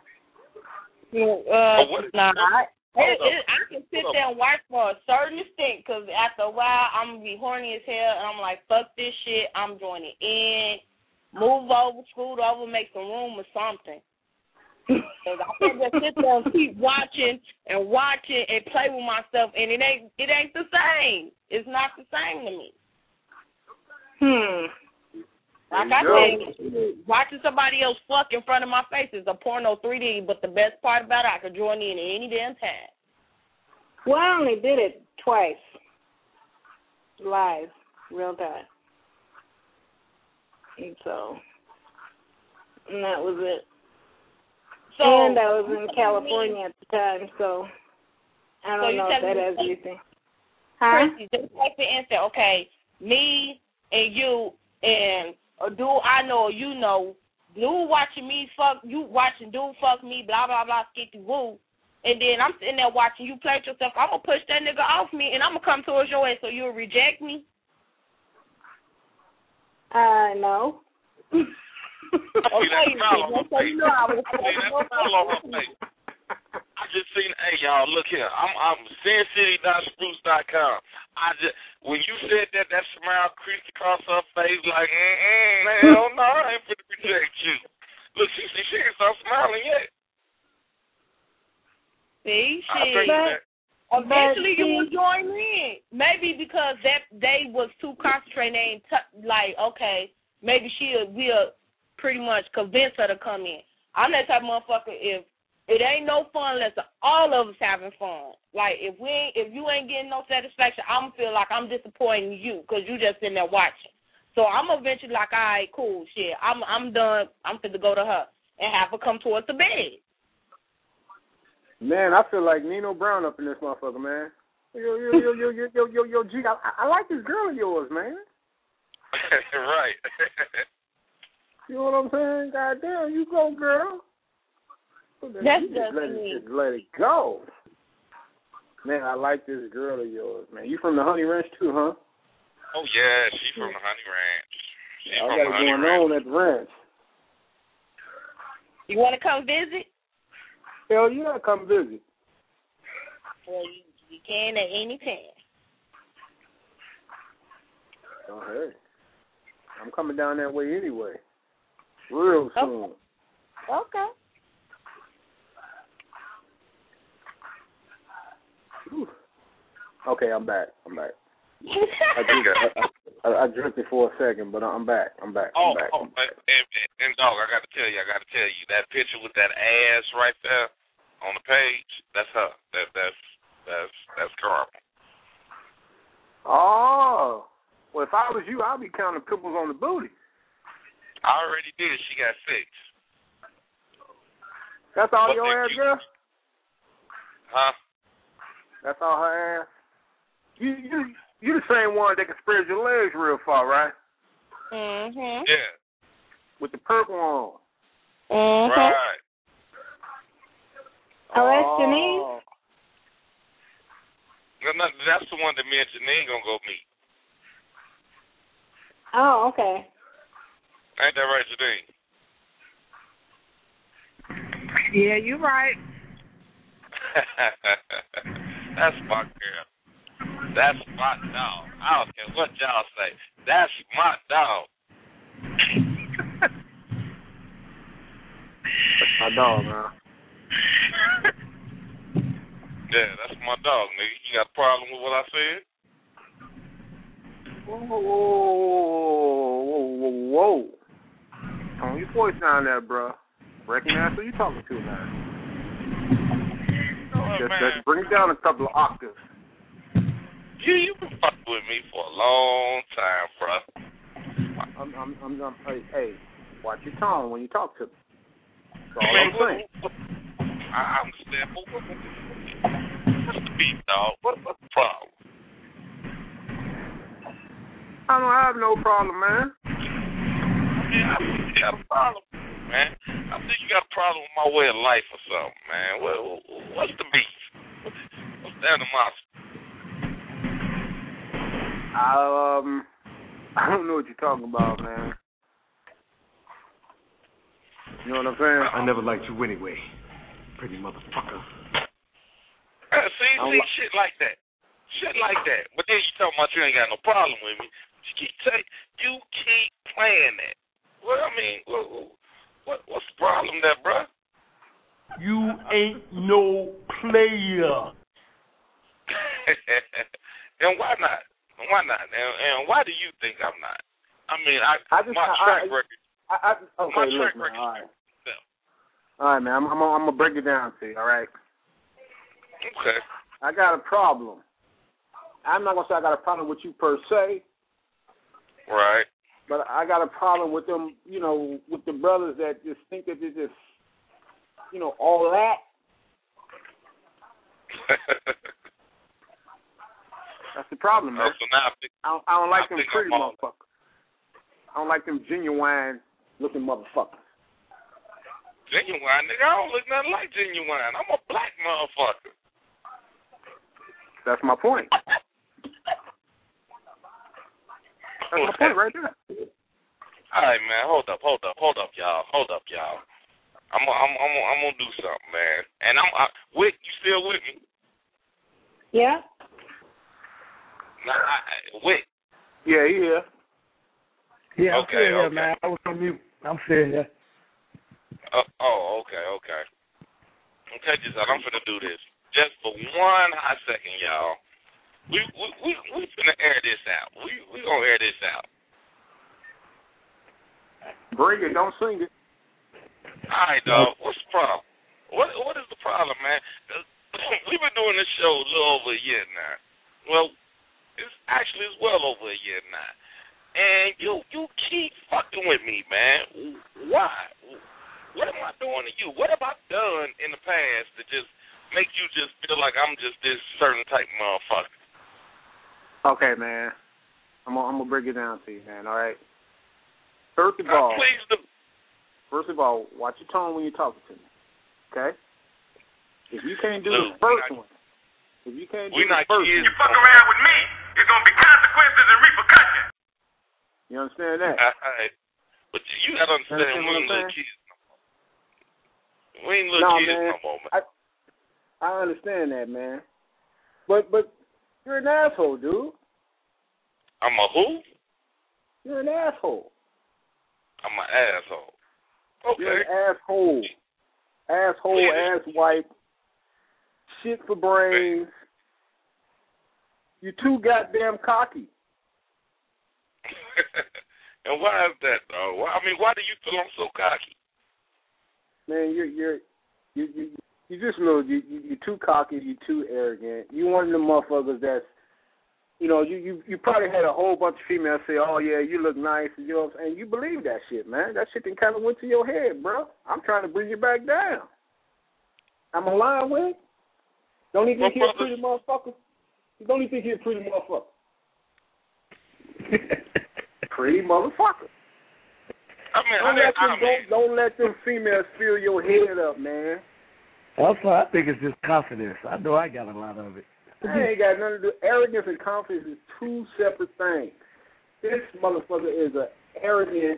I can sit there and watch for a certain extent because after a while I'm going to be horny as hell and I'm like, fuck this shit. I'm joining in. Move over, scoot over, make some room or something. Because I can just sit there and keep watching and play with myself, and it ain't the same. It's not the same to me. Like I said, watching somebody else fuck in front of my face is a porno 3D, but the best part about it, I could join in at any damn time. Well, I only did it twice. Live, real time. And that was it. So, and I was in California at the time, so I don't know if that has anything. Chrissy, just like the answer, okay, me and you and a dude I know or you know, dude watching me fuck, you watching dude fuck me, blah, blah, blah, skitty woo, and then I'm sitting there watching you play with yourself, I'm going to push that nigga off me and I'm going to come towards your ass so you'll reject me? No. Okay, I just seen, hey, y'all, look here. I'm SinCity.spruce.com. I just when you said that smile creased across her face like, hell no, I ain't finna reject you. Look, she ain't start smiling yet. See, eventually you will join in. Maybe because that day was too concentrated. Like, okay, maybe we'll pretty much convince her to come in. I'm that type of motherfucker. If it ain't no fun unless all of us having fun. Like, if you ain't getting no satisfaction, I'm feel like I'm disappointing you because you just sitting there watching. So I'm eventually like, all right, cool, shit. I'm done. I'm finna go to her and have her come towards the bed. Man, I feel like Nino Brown up in this motherfucker, man. Yo, G, I like this girl of yours, man. Right. You know what I'm saying? Goddamn, you go, girl. That's just me. Just let it go. Man, I like this girl of yours, man. You from the Honey Ranch too, huh? Oh yeah, she's from the Honey Ranch. I got it going on at the ranch. You want to come visit? Hell yeah, come visit. Well, you can at any time. Oh, hey. I'm coming down that way anyway. Real soon. Okay. Whew. Okay, I'm back. I drifted for a second, but I'm back. I'm back. And dog, I got to tell you, that picture with that ass right there on the page, that's her. That's Carl. Oh, well, if I was you, I'd be counting pimples on the booty. I already did. She got 6. That's all your ass, girl? Huh? That's all her ass? You the same one that can spread your legs real far, right? Mm-hmm. Yeah. With the purple on. Mm-hmm. Right. Oh, that's Janine? No, that's the one that me and Janine gonna go meet. Oh, okay. Ain't that right, Janine? Yeah, you're right. That's my girl. That's my dog. I don't care what y'all say. That's my dog. That's my dog, man. Yeah, that's my dog, nigga. You got a problem with what I said? Whoa. Tone your voice down there, bro. Recognize who you talking to now. Just bring it down a couple of octaves. You been fucking with me for a long time, bro. Hey, watch your tone when you talk to me. That's all I'm saying. I understand, but what's the beef, dog? What's the problem? I don't have no problem, man. I think you got a problem, man. I think you got a problem with my way of life or something, man. What's the beef? What's the animosity? I don't know what you're talking about, man. You know what I'm saying? I never liked you anyway, pretty motherfucker. See, shit like that. Shit like that. But then you talking about you ain't got no problem with me. You keep playing that. Well, I mean, what's the problem there, bro? You ain't no player. And why not? Why not? And why do you think I'm not? I mean, my track record. Okay, look, man. All right, man. I'm gonna break it down to you. All right. Okay. I got a problem. I'm not gonna say I got a problem with you per se. Right. But I got a problem with them, you know, with the brothers that just think that they're just, you know, all that. That's the problem, man. So now I don't like them pretty motherfuckers. I don't like them genuine-looking motherfuckers. Genuine, nigga? I don't look nothing like genuine. I'm a black motherfucker. That's my point. That's my point right there. All right, man. Hold up, y'all. I'm gonna do something, man. And Whit, you still with me? Yeah. Wait. Yeah, yeah. Yeah, I'm okay, still here, okay. man. I was on mute. I'm still here. Okay. Okay, just I'm finna do this. Just for 1 hot second, y'all. We finna air this out. We gonna air this out. Bring it, don't sing it. All right, dog. What's the problem? What is the problem, man? We've been doing this show a little over a year now. Well, it's well over a year now. And you keep fucking with me, man. Why? What am I doing to you? What have I done in the past to just make you just feel like I'm just this certain type of motherfucker? Okay, man. I'm gonna break it down to you, man. All right. First of all, watch your tone when you're talking to me. Okay. If you can't do the first one, you fuck around with me, there's gonna be consequences and repercussions. You understand that? But you gotta understand, we ain't little kids. We ain't little kids no more, man. I understand that, man. But you're an asshole, dude. I'm a who? You're an asshole. I'm an asshole. Okay. You're an asshole. Asshole, asswipe. Shit for brains. You're too goddamn cocky. And why is that, though? Why do you feel I'm so cocky? Man, you're just a little. You're too cocky. You're too arrogant. You one of them motherfuckers that's, you probably had a whole bunch of females say, "Oh yeah, you look nice," and you know what I'm saying. You believe that shit, man. That shit then kind of went to your head, bro. I'm trying to bring you back down. I'm a lying with. Don't even think you're a pretty motherfucker. Don't even think you're a pretty motherfucker. Pretty motherfucker. Don't let them females fill your head up, man. Also, I think it's just confidence. I know I got a lot of it. I ain't got nothing to do. Arrogance and confidence is two separate things. This motherfucker is an arrogant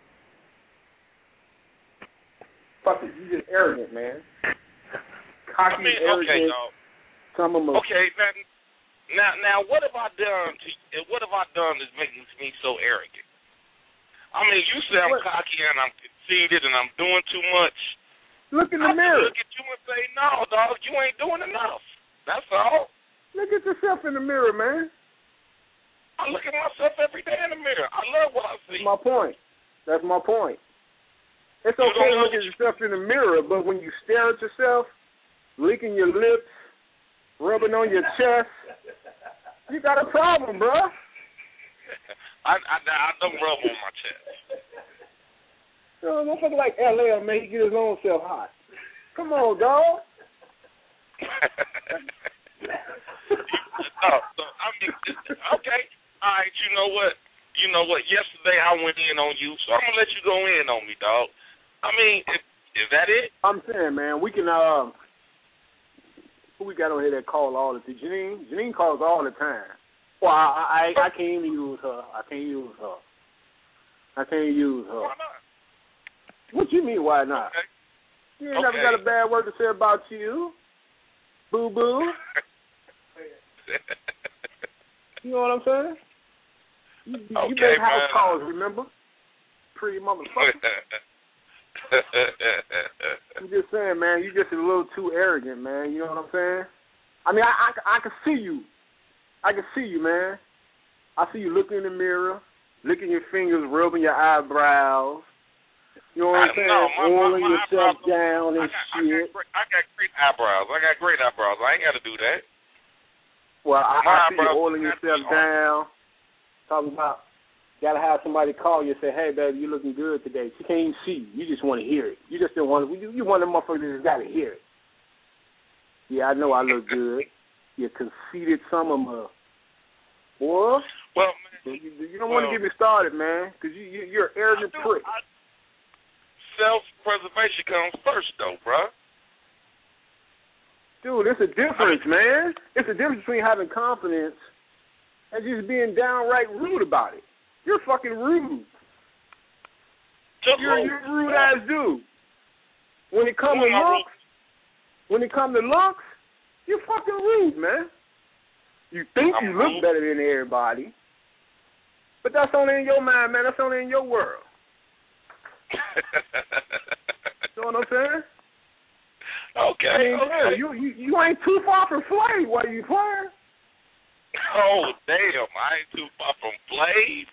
fucker. You just arrogant, man. Cocky, arrogant. Okay, now, what have I done that's making me so arrogant? You say I'm cocky and I'm conceited and I'm doing too much. Look in the mirror. Look at you and say, no, dog, you ain't doing enough. That's all. Look at yourself in the mirror, man. I look at myself every day in the mirror. I love what I see. That's my point. It's okay to look at yourself in the mirror, but when you stare at yourself, licking your lips, rubbing on your chest, you got a problem, bro. I don't rub on my chest. Motherfucker like LL, man, he get his own self hot. Come on, dog. Okay. All right, you know what? Yesterday I went in on you, so I'm going to let you go in on me, dog. Is that it? I'm saying, man, we can, who we got on here that call all the time? Janine? Janine calls all the time. Well, I can't even use her. I can't use her. Why not? What you mean, why not? Okay. You ain't never got a bad word to say about you. Boo-boo. You know what I'm saying? You make house calls, remember? Pretty motherfucker. I'm just saying, man, you just a little too arrogant, man. You know what I'm saying? I can see you. I can see you, man. I see you looking in the mirror, licking your fingers, rubbing your eyebrows. You know what I'm saying? Oiling yourself down and shit. I got great eyebrows. I ain't got to do that. Well, I see you oiling yourself down. Talking about, got to have somebody call you and say, hey, baby, you looking good today. She can't even see you. You just want to hear it. You just don't want to. You one of them motherfuckers that just got to hear it. Yeah, I know I look good. You conceited summer mother. Boy, well, man, you don't want to get me started, man, because you're an arrogant prick. Self-preservation comes first, though, bro. Dude, it's a difference, man. It's a difference between having confidence and just being downright rude about it. You're fucking rude. You're a rude ass dude. When it comes to looks, you're fucking rude, man. You think you look better than everybody, but that's only in your mind, man. That's only in your world. You know what I'm saying? Okay. I mean, okay. You ain't too far from Flav while you playing. Oh damn! I ain't too far from Flav.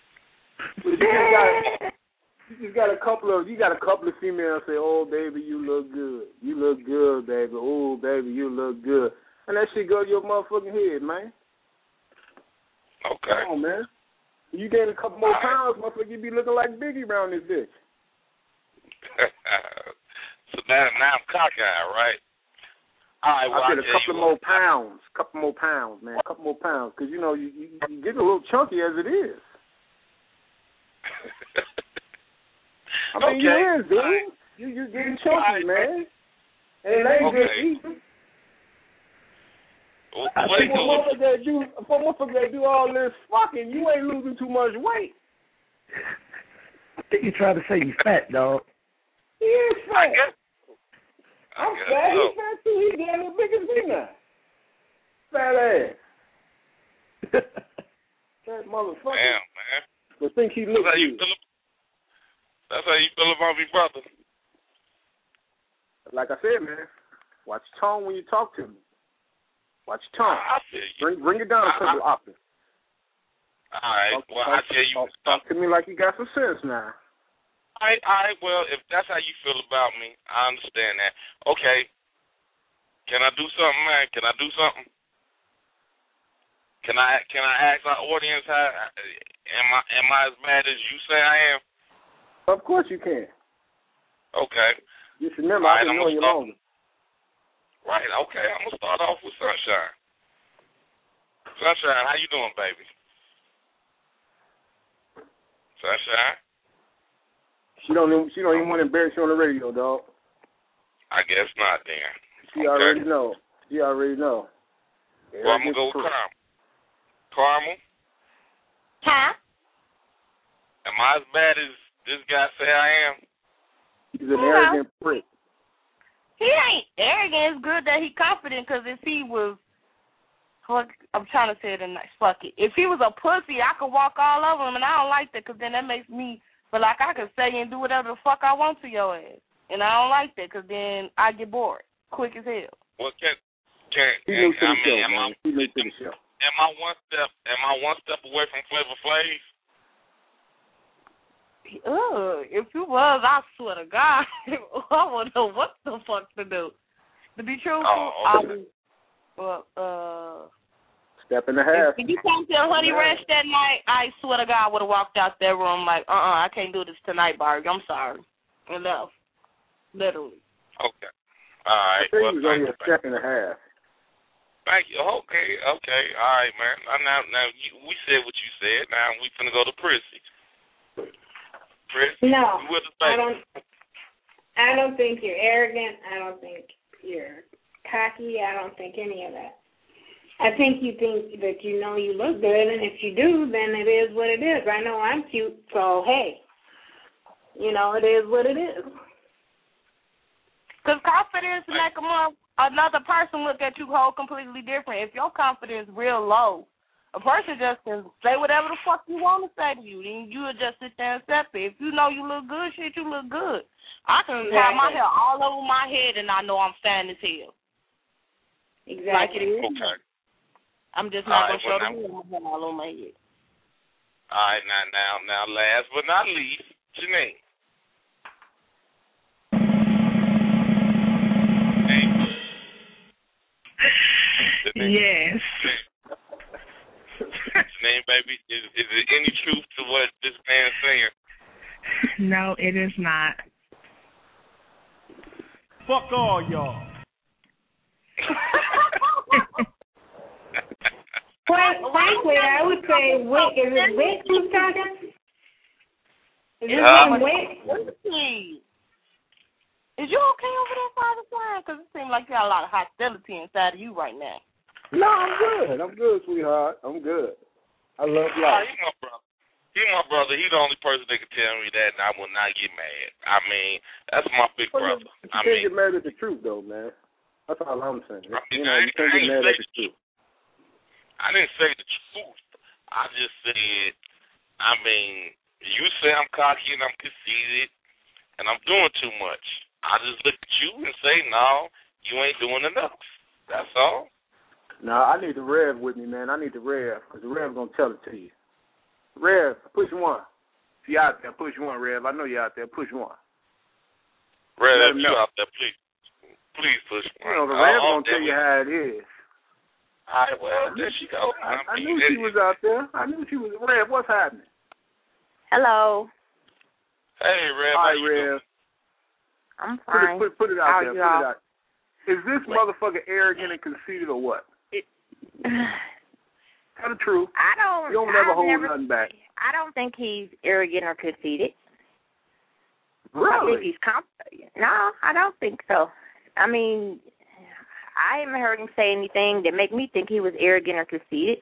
You got a couple of females say, "Oh baby, you look good. You look good, baby. Oh baby, you look good." And that shit go to your motherfucking head, man. Okay. Come on, man. You gain a couple more pounds, motherfucker, you be looking like Biggie around this bitch. So now I'm cockeyed, right? All right, well, I said a couple more pounds, man, a couple more pounds, because, you know, you get a little chunky as it is. I mean, you is, dude. Right. You're getting chunky, man. And it ain't good eating. For a motherfucker that do all this fucking, you ain't losing too much weight. I think you're trying to say you fat, dog. He is fat. I'm fat. So. He's fat too. He's damn as big as me now. Fat ass. That motherfucker. Damn, man. But think he looks good. That's how you feel about me, brother. Like I said, man, watch your tone when you talk to me. Watch your tone. I feel you. Bring it down a couple octaves. All right. I tell you. Talk to me like you got some sense now. All right. Well, if that's how you feel about me, I understand that. Okay. Can I do something, man? Can I do something? Can I ask our audience how am I as bad as you say I am? Of course you can. Okay. Just remember, I've been knowing you longer. Right, okay. I'm going to start off with Sunshine. Sunshine, how you doing, baby? Sunshine? She don't even want to embarrass you on the radio, dog. I guess not, then. She already know. Well, I'm going to go with Carmel. Carmel? Huh? Am I as bad as this guy say I am? He's an arrogant prick. He ain't arrogant. It's good that he confident, because if he was, I'm trying to say it in nice, fuck it. If he was a pussy, I could walk all over him, and I don't like that, because then that makes me feel like I can say and do whatever the fuck I want to your ass. And I don't like that, because then I get bored quick as hell. Well, He new to the show, man. He new to the show. Am I one step away from Flavor Flav? If you was, I swear to God, I wouldn't know what the fuck to do. To be truthful, Step and a half. If you come to a Honey Ranch that night, I swear to God, I would have walked out that room like, I can't do this tonight, Barbie. I'm sorry. Enough. Literally. Okay. All right. I think it was only a step and a half. Thank you. Okay. All right, man. Now we said what you said. Now we finna go to Prissy. Prissy, no, you with us, baby? I don't think you're arrogant. I don't think you're cocky. I don't think any of that. I think you think that you know you look good, and if you do, then it is what it is. I know I'm cute, so hey, it is what it is. Because confidence make another person look at you whole completely different. If your confidence is real low, a person just can say whatever the fuck you want to say to you. Then you will just sit there and accept it. If you know you look good, shit, you look good. I can have my hair all over my head and I know I'm fine as hell. Exactly. Like it is. Okay. I'm just not going to show them my hair all over my head. All right, now, last but not least, Janine. Yes. Janine, baby, is there any truth to what this man's saying? No, it is not. Fuck all y'all. Frankly, I would say Wick. Is it Wick who's talking? Is his name Wick? Is you okay over there, Father Swan? Because it seems like you got a lot of hostility inside of you right now. No, I'm good. I'm good, sweetheart. I'm good. I love life. He's my brother. He's my brother. He's the only person that can tell me that, and I will not get mad. I mean, that's my big brother. You can't get mad at the truth, though, man. That's all I'm saying. You can't get mad at the truth. I didn't say the truth. I just said, I mean, you say I'm cocky and I'm conceited and I'm doing too much. I just look at you and say, no, you ain't doing enough. That's all. No, I need the Rev with me, man. I need the Rev, because the Rev's going to tell it to you. Rev, push 1. If you out there, push 1, Rev. I know you're out there. Push 1. Rev, if you out there, please push 1. You know, the Rev going to tell you how it is. All right, well, there she go. I knew she was out there. I knew she was. Rev, what's happening? Hello. Hey, Rev. Hi, Rev. I'm fine. Put it out there. Put it out. Is this motherfucker arrogant and conceited or what? Tell the truth. You don't ever hold nothing back. I don't think he's arrogant or conceited. Really? I think he's confident. No, I don't think so. I mean, I haven't heard him say anything that make me think he was arrogant or conceited.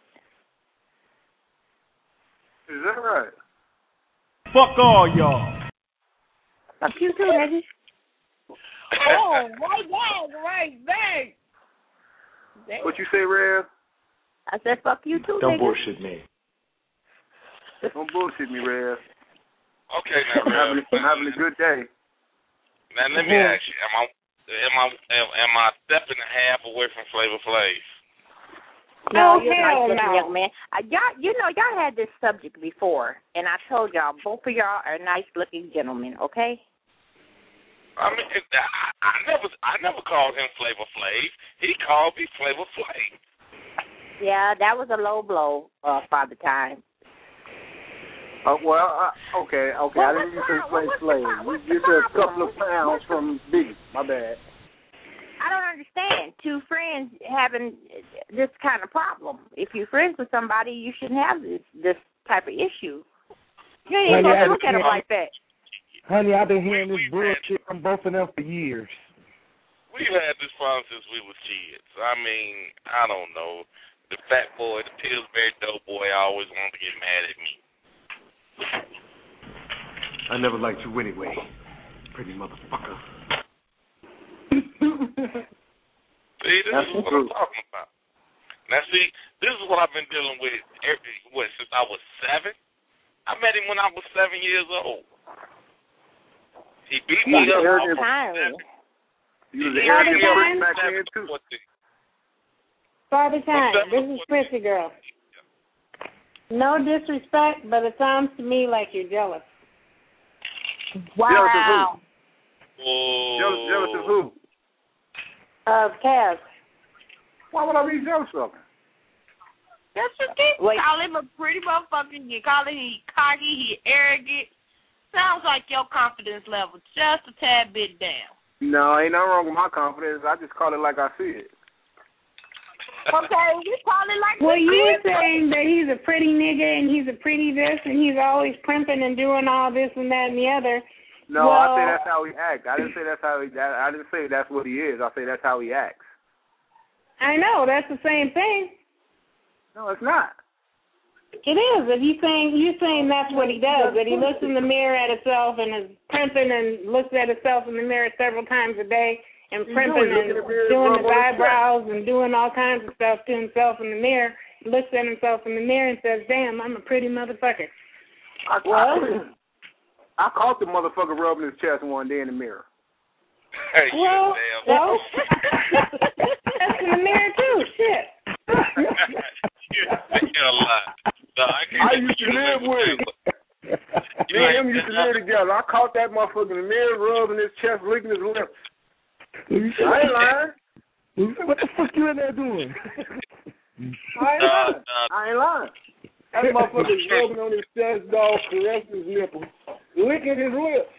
Is that right? Fuck all y'all. Fuck you too, nigga. Oh, right back. What you say, Rev? I said, fuck you too, Don't nigga. bullshit me. Don't bullshit me, Rev. Okay, now, Rev. I'm having a good day. Now, let me ask you, am I a step and a half away from Flavor Flav? No, you're a nice-looking young man. Y'all had this subject before, and I told y'all, both of y'all are nice-looking gentlemen, okay? I mean, I never called him Flavor Flav. He called me Flavor Flav. Yeah, that was a low blow, Father Time. Okay. I didn't even say Flav. You said a couple of pounds from Biggie. My bad. I don't understand. Two friends having this kind of problem. If you're friends with somebody, you shouldn't have this type of issue. You ain't supposed to look at them like that. Honey, I've been hearing this bullshit from both of them for years. We've had this problem since we were kids. I mean, I don't know. The fat boy, the Pillsbury Doughboy, always wanted to get mad at me. I never liked you anyway, pretty motherfucker. See, this is what I'm talking about. Now, see, this is what I've been dealing with since I was 7. I met him when I was 7 years old. He beat me up. He was an arrogant person back then, too. Father Time, this is Prissy Girl. No disrespect, but it sounds to me like you're jealous. Wow. Jealous of who? Jealous of who? Of Cass. Why would I be jealous of him? That's what they call him a pretty motherfucker. You call him he cocky, he arrogant. Sounds like your confidence level just a tad bit down. No, ain't nothing wrong with my confidence. I just call it like I see it. Okay, you call it like well, you were saying that he's a pretty nigga and he's a pretty this and he's always primping and doing all this and that and the other. No, I say that's how he acts. I didn't say that's how I didn't say that's what he is. I say that's how he acts. I know, that's the same thing. No, it's not. It is. If you're saying that's what he does, that he looks in the mirror at himself and is primping and looks at himself in the mirror several times a day and primping and doing his eyebrows and doing all kinds of stuff to himself in the mirror, looks at himself in the mirror and says, damn, I'm a pretty motherfucker. I caught the motherfucker rubbing his chest one day in the mirror. Hey, well, that's in the mirror too. Shit. You're a lie. No, I used to live with him. Me and him used to live together. I caught that motherfucker in the mirror, rubbing his chest, licking his lips. I ain't lying. What the fuck you in there doing? I ain't lying. That motherfucker's rubbing on his chest, dog, caressing his nipples, licking his lips.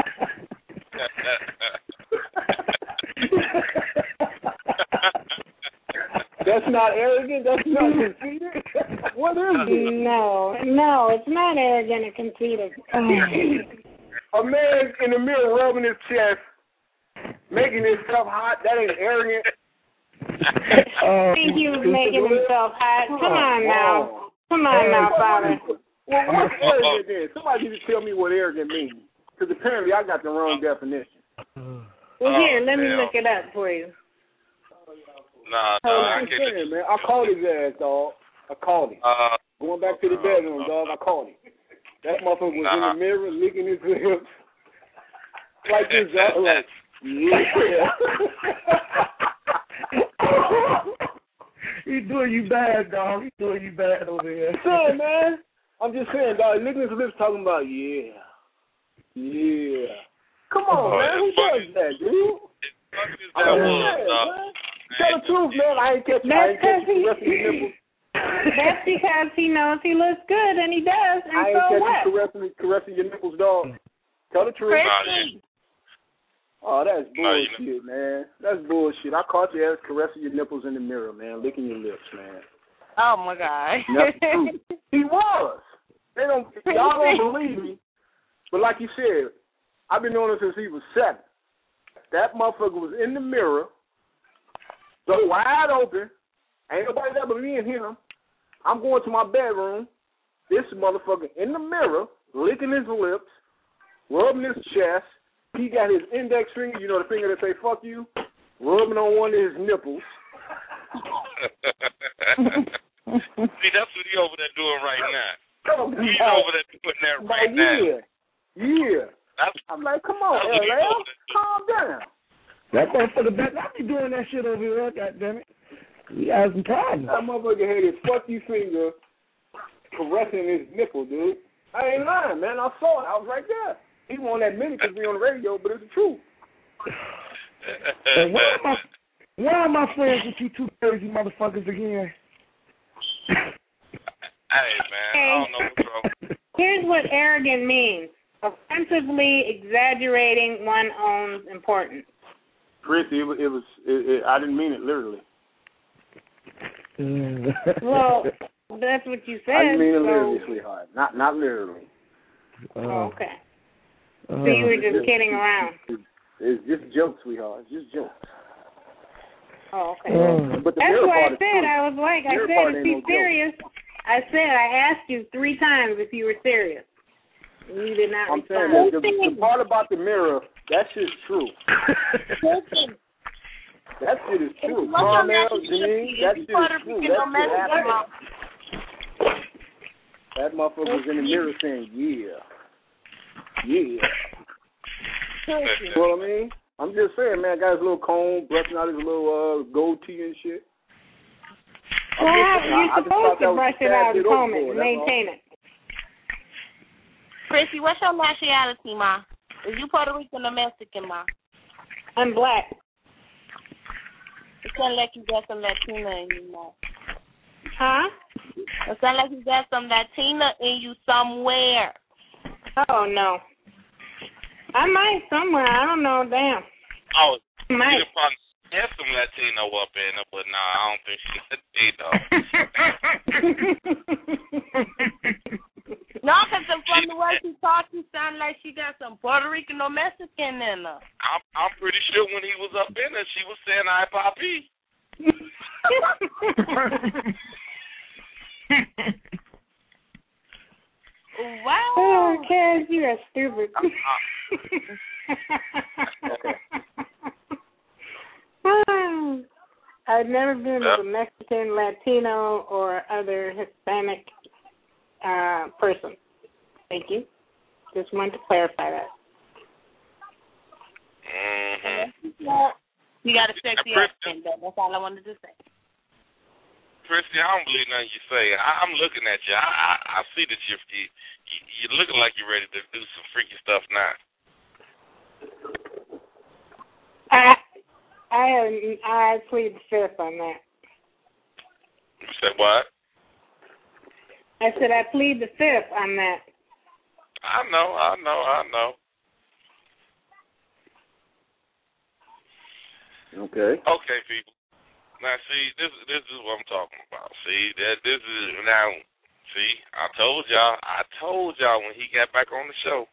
That's not arrogant. That's not conceited. What is it? No, it's not arrogant and conceited. A man in the mirror rubbing his chest, making himself hot. That ain't arrogant. I think he was making himself hot. Come on now, Father. Well, what's arrogant then? Somebody need to tell me what arrogant means, because apparently I got the wrong definition. Well, here, let me look it up for you. Nah, I can't. Man, I called his ass, dog. I called him. Going back to the bedroom, dog, I called him. That motherfucker was in the mirror licking his lips. Like this, dog. Like, yeah. He's doing you bad, dog. He's doing you bad over here. Saying, man. I'm just saying, dog. Licking his lips, talking about, yeah. Come on, man. Who does that, dude? Tell the truth, man. I ain't catching the rest of your nipples. That's because he knows he looks good, and he does, and I ain't so catching what? caressing your nipples, dog. Tell the truth. Oh, that's bullshit, man. That's bullshit. I caught your ass caressing your nipples in the mirror, man, licking your lips, man. Oh, my God. That's the truth. He was. Y'all don't believe me, but like you said, I've been knowing him since he was 7. That motherfucker was in the mirror, so wide open. Ain't nobody ever me and him. I'm going to my bedroom. This motherfucker in the mirror, licking his lips, rubbing his chest. He got his index finger, you know, the finger that say fuck you, rubbing on one of his nipples. See, that's what he over there doing right now. He's over there doing that right now. Yeah. I'm like, come on, LL, calm down. That motherfucker back, I be doing that shit over here, goddammit. We have some problems. That motherfucker had his fuck you finger caressing his nipple, dude. I ain't lying, man. I saw it. I was right there. He won't admit it because we on the radio, but it's the truth. And why am I friends with you two crazy motherfuckers again? Hey, man, I don't know what's wrong. Here's what arrogant means. Offensively exaggerating one's own importance. Chrissy, I didn't mean it literally. Well, that's what you said. I didn't mean it literally, sweetheart. Not literally. Okay. So you were just kidding around. It's just jokes, sweetheart. It's just jokes. Oh, okay. But that's why I said, I was like, I said, is he serious? I said, I asked you 3 times if you were serious. You did not respond. I'm saying the part about the mirror, that shit's true. That shit is true. Carmel, Janine, that shit is true. That shit happened. That motherfucker was in the mirror saying, yeah. You know what I mean? I'm just saying, man, got his little comb, brushing out his little goatee and shit. Well, you're supposed to brush it out and comb it and maintain it. Chrissy, what's your nationality, Ma? Is you Puerto Rican or Mexican, Ma? I'm black. It sounds like you got some Latina in you, Ma. Huh? It sounds like you got some Latina in you somewhere. Oh, no. I might somewhere. I don't know. Damn. Oh, I might. You probably have some Latino up in her, but nah, I don't think she's Latino. No, because from the way she talks, she sound like she got some Puerto Rican or Mexican in her. I'm pretty sure when he was up in her, she was saying "Ay, papi." Wow. Oh, Kaz, you are stupid. I've never been with a Mexican, Latino, or other Hispanic person. Thank you. Just wanted to clarify that. You got a sexy accent, though. That's all I wanted to say. Christy, I don't believe nothing you say. I'm looking at you. I see that you're looking like you're ready to do some freaky stuff now. I plead the fifth on that. You said what? I said I plead the fifth on that. I know. Okay. Okay, people. Now, see, this is what I'm talking about. See, this is now. See, I told y'all when he got back on the show.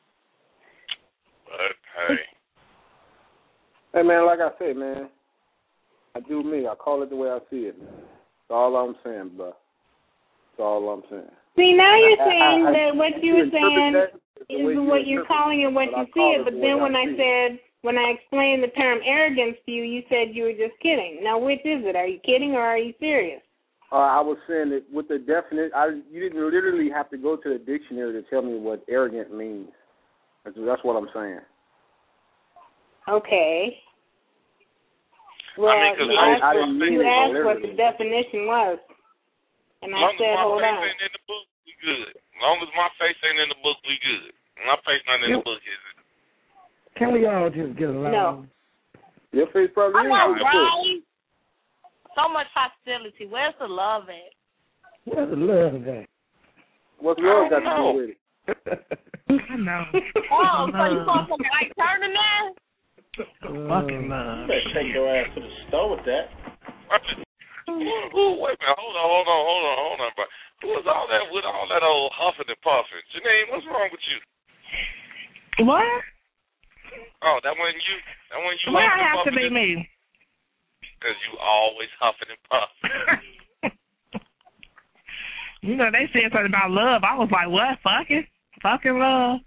But hey. Hey man, like I said, man, I do me. I call it the way I see it, man. That's all I'm saying, bro. That's all I'm saying. See, now you're saying that what you were saying is what you're calling it, what you see it. But then when I explained the term arrogance to you, you said you were just kidding. Now, which is it? Are you kidding or are you serious? I was saying that with the definition, you didn't literally have to go to the dictionary to tell me what arrogant means. That's what I'm saying. Okay. Well, I mean, you asked what the definition was, and I said, hold on. Ain't in the book, we good. As long as my face ain't in the book, we good. My face not in the book, is it? Can we all just get along? No. Your face probably I know, right? So much hostility. Where's the love at? Where's the love at? What's love got to do with it? I know. Oh, so you want some right turning there? Fucking love. You better take your ass to the store with that. Ooh, wait a minute. Hold on, bro. Who was all that with all that old huffing and puffing? Janine, what's wrong with you? What? Oh, that wasn't you? That wasn't you? Why I have to be me? Because you always huffing and puffing. You know, they said something about love. I was like, what? Fucking love.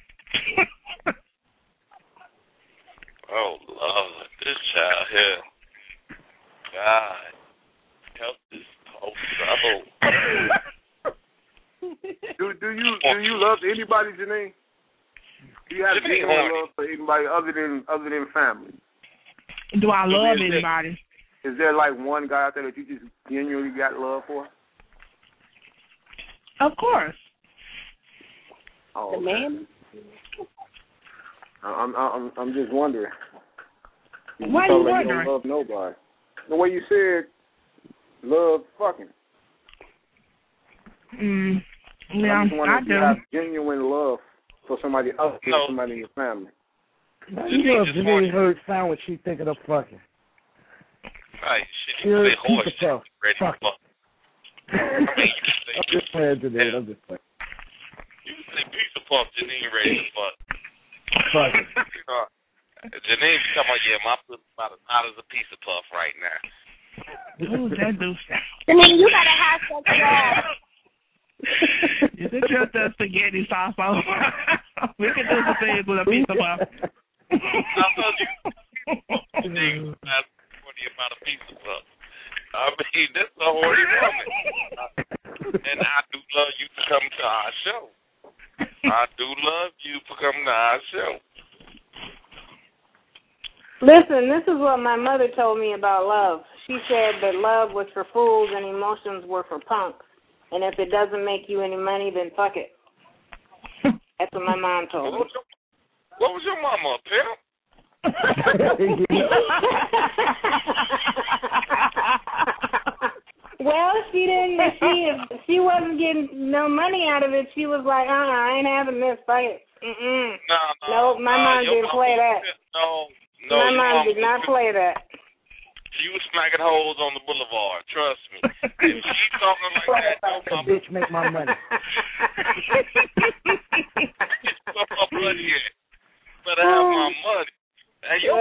Oh, Lord. This child here. God. Help this whole trouble. Do you love anybody, Janine? Do you have genuine love for anybody other than family? Do I love anybody? Is there like one guy out there that you just genuinely got love for? Of course. Oh, the man? I'm just wondering. Why are you wondering? You don't love nobody. The way you said love fucking. Yeah, I'm just wondering I if do. you have genuine love for somebody else than somebody in your family. You know, if Janine heard sound when she thinking of fucking. Right, she say horse shit, ready to fuck. I'm just playing, Janine. I'm just playing. You can say piece of puff, Janine ready to fuck. Fucking. Janine come on, yeah, my pussy's about as hot as a piece of puff right now. Ooh, that douche. Janine, you gotta have sex with us. Is it just a spaghetti sauce? We can do some things with a piece of puff. I told you, Janine was not horny about a piece of puff. I mean, that's a horny woman. And I do love you to come to our show. I do love you for coming to our show. Listen, this is what my mother told me about love. She said that love was for fools and emotions were for punks. And if it doesn't make you any money, then fuck it. That's what my mom told me. What was your mama, a pimp? Well, she didn't. If she wasn't getting no money out of it, she was like, I ain't having this. Fuck it. No, my mom didn't play that. No, my mom did not play that. She was smacking holes on the boulevard. Trust me. If she talking like that, no bitch make my money. Get my money in. Better have my money. And your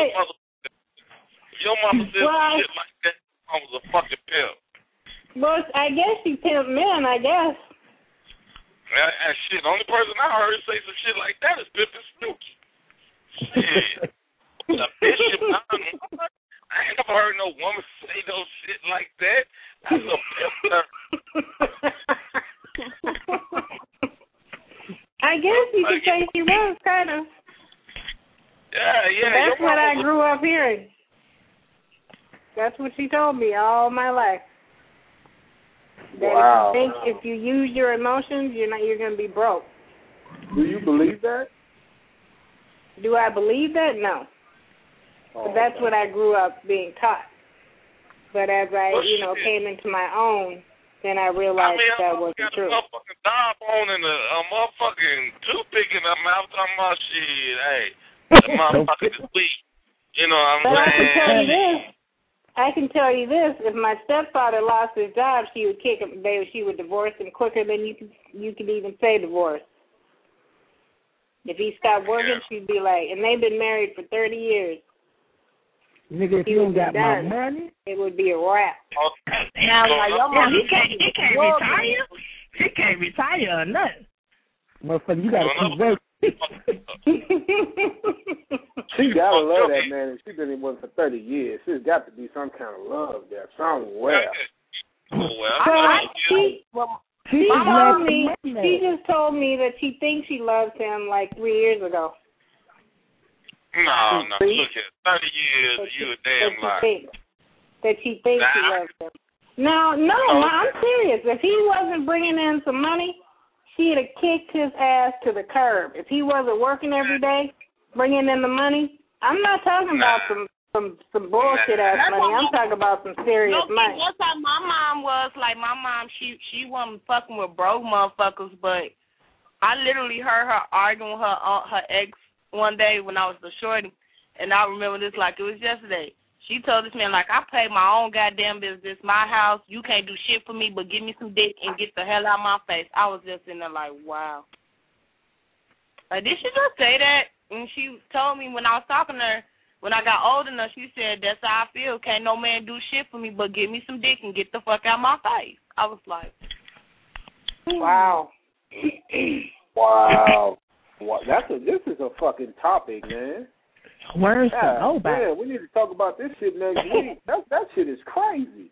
mama said shit like that. I was a fucking pimp. Well, I guess she pimped men, I guess. And shit, the only person I heard say some shit like that is Pimpin' Snooki. Shit. The Bishop, I ain't never heard no woman say no shit like that. That's a pimp term. I guess you could say she was, kind of. Yeah. That's what I grew up hearing. That's what she told me all my life. That if you use your emotions, you're going to be broke. Do you believe that? Do I believe that? No. But that's what I grew up being taught. But as I, came into my own, then I realized that wasn't true. I got a motherfucking dime on and a motherfucking toothpick in her mouth talking about shit. Hey, the motherfucker is weak. You know what I'm saying? I can tell you this: if my stepfather lost his job, she would kick him. She would divorce him quicker than you could even say divorce. If he stopped working, she'd be like, and they've been married for 30 years. Nigga, if you don't got my money, it would be a wrap. He can't retire. He can't retire or nothing. Motherfucker, you gotta keep working. She gotta love that man. She's been with him for 30 years. There's got to be some kind of love there somewhere. She just told me that she thinks she loves him like 3 years ago. No, look here, 30 years, you a damn liar. That she thinks she loves him. No, I'm serious. If he wasn't bringing in some money, she'd have kicked his ass to the curb. If he wasn't working every day, bringing in the money, I'm not talking about some bullshit ass money. I'm talking about some serious money. That's how my mom was. Like my mom, she wasn't fucking with broke motherfuckers, but I literally heard her arguing with her ex one day when I was the shorty, and I remember this like it was yesterday. She told this man, like, I pay my own goddamn bills. This my house. You can't do shit for me but give me some dick and get the hell out of my face. I was just in there like, wow. Like, did she just say that? And she told me when I was talking to her, when I got old enough, she said, that's how I feel. Can't no man do shit for me but give me some dick and get the fuck out of my face. I was like, wow. Wow. This is a fucking topic, man. Where's the nobody? Man, we need to talk about this shit next week. That shit is crazy.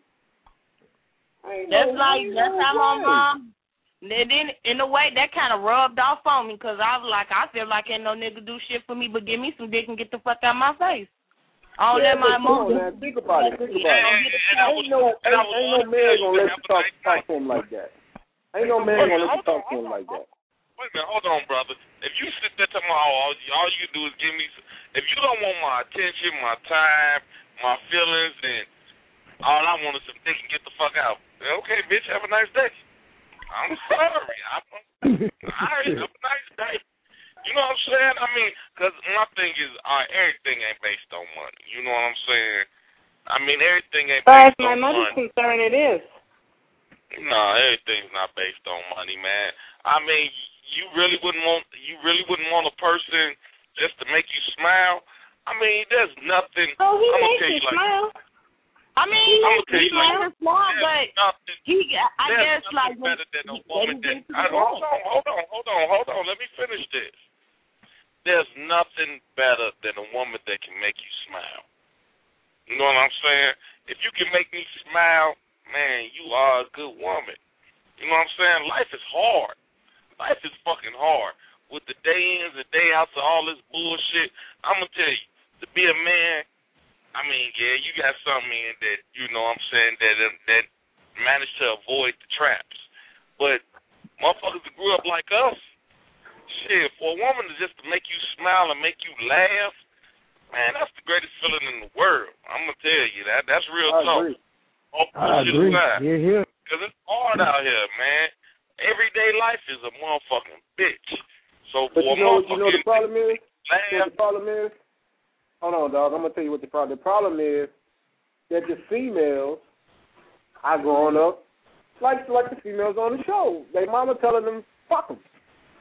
That's how my mom. Then in a way that kind of rubbed off on me because I was like, I feel like ain't no nigga do shit for me but give me some dick and get the fuck out of my face. All that my mom. Think about it. Ain't no man gonna let you talk to him like that. Ain't no man gonna let you talk to him like that. Wait a minute, hold on, brother. If you sit there talking about all you do is give me, if you don't want my attention, my time, my feelings, then all I want is some dick and get the fuck out. Okay, bitch, have a nice day. I'm sorry. Have a nice day. You know what I'm saying? I mean, because my thing is, everything ain't based on money. You know what I'm saying? I mean, everything ain't based on money. As far as my mother's concerned, it is. No, everything's not based on money, man. I mean, you really wouldn't want a person just to make you smile. I mean, there's nothing. Oh, he makes you smile. I mean, he makes you smile, but I guess like better than a woman that. Hold on. Let me finish this. There's nothing better than a woman that can make you smile. You know what I'm saying? If you can make me smile, man, you are a good woman. You know what I'm saying? Life is hard. Life is fucking hard. With the day ins and day outs of all this bullshit, I'm going to tell you, to be a man, I mean, yeah, you got some men that, you know what I'm saying, that manage to avoid the traps. But motherfuckers that grew up like us, shit, for a woman to just to make you smile and make you laugh, man, that's the greatest feeling in the world. I'm going to tell you that. That's real talk. I agree. Yeah. Because it's hard out here, man. Everyday life is a motherfucking bitch. So but you know the problem is? The problem is? Hold on, dog. I'm going to tell you what the problem is. The problem is that the females are growing up like the females on the show. Their mama telling them, fuck them.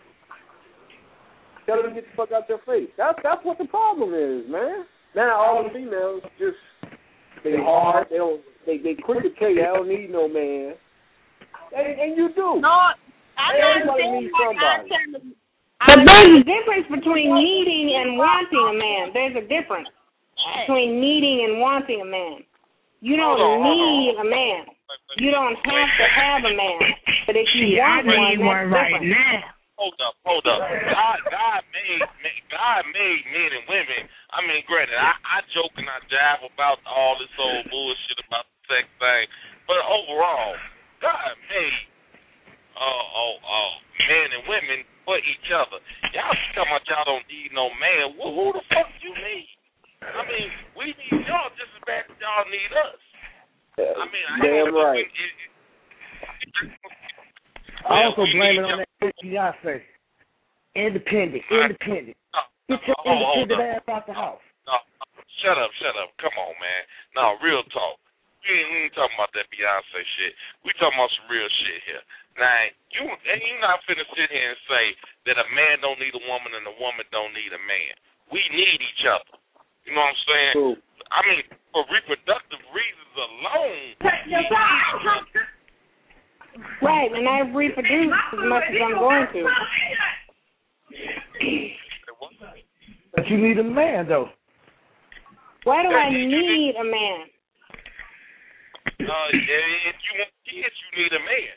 Tell them to get the fuck out your face. That's what the problem is, man. Now all the females just, they hard. They quick to tell you, I don't need no man. And you do. No, I understand. But there's a difference between needing and wanting a man. There's a difference between needing and wanting a man. You don't need a man. You don't have to have a man. But if you want one, that's different. Now. Hold up. God made men and women. I mean, granted, I joke and I jive about all this old bullshit about the sex thing, but overall, God made men and women for each other. Y'all talking about y'all don't need no man. Well, who the fuck you need? I mean, we need y'all just as bad as y'all need us. I mean, damn right. I also blame it on that Beyonce. Independent. Get your independent ass out the house. Shut up. Come on, man. No, real talk. We ain't talking about that Beyonce shit. We talking about some real shit here. Now, you're not finna sit here and say that a man don't need a woman and a woman don't need a man. We need each other. You know what I'm saying? Cool. I mean, for reproductive reasons alone. Right, and I've reproduced as much as I'm going to. But you need a man, though. Why do I need a man? If you want kids, you need a man.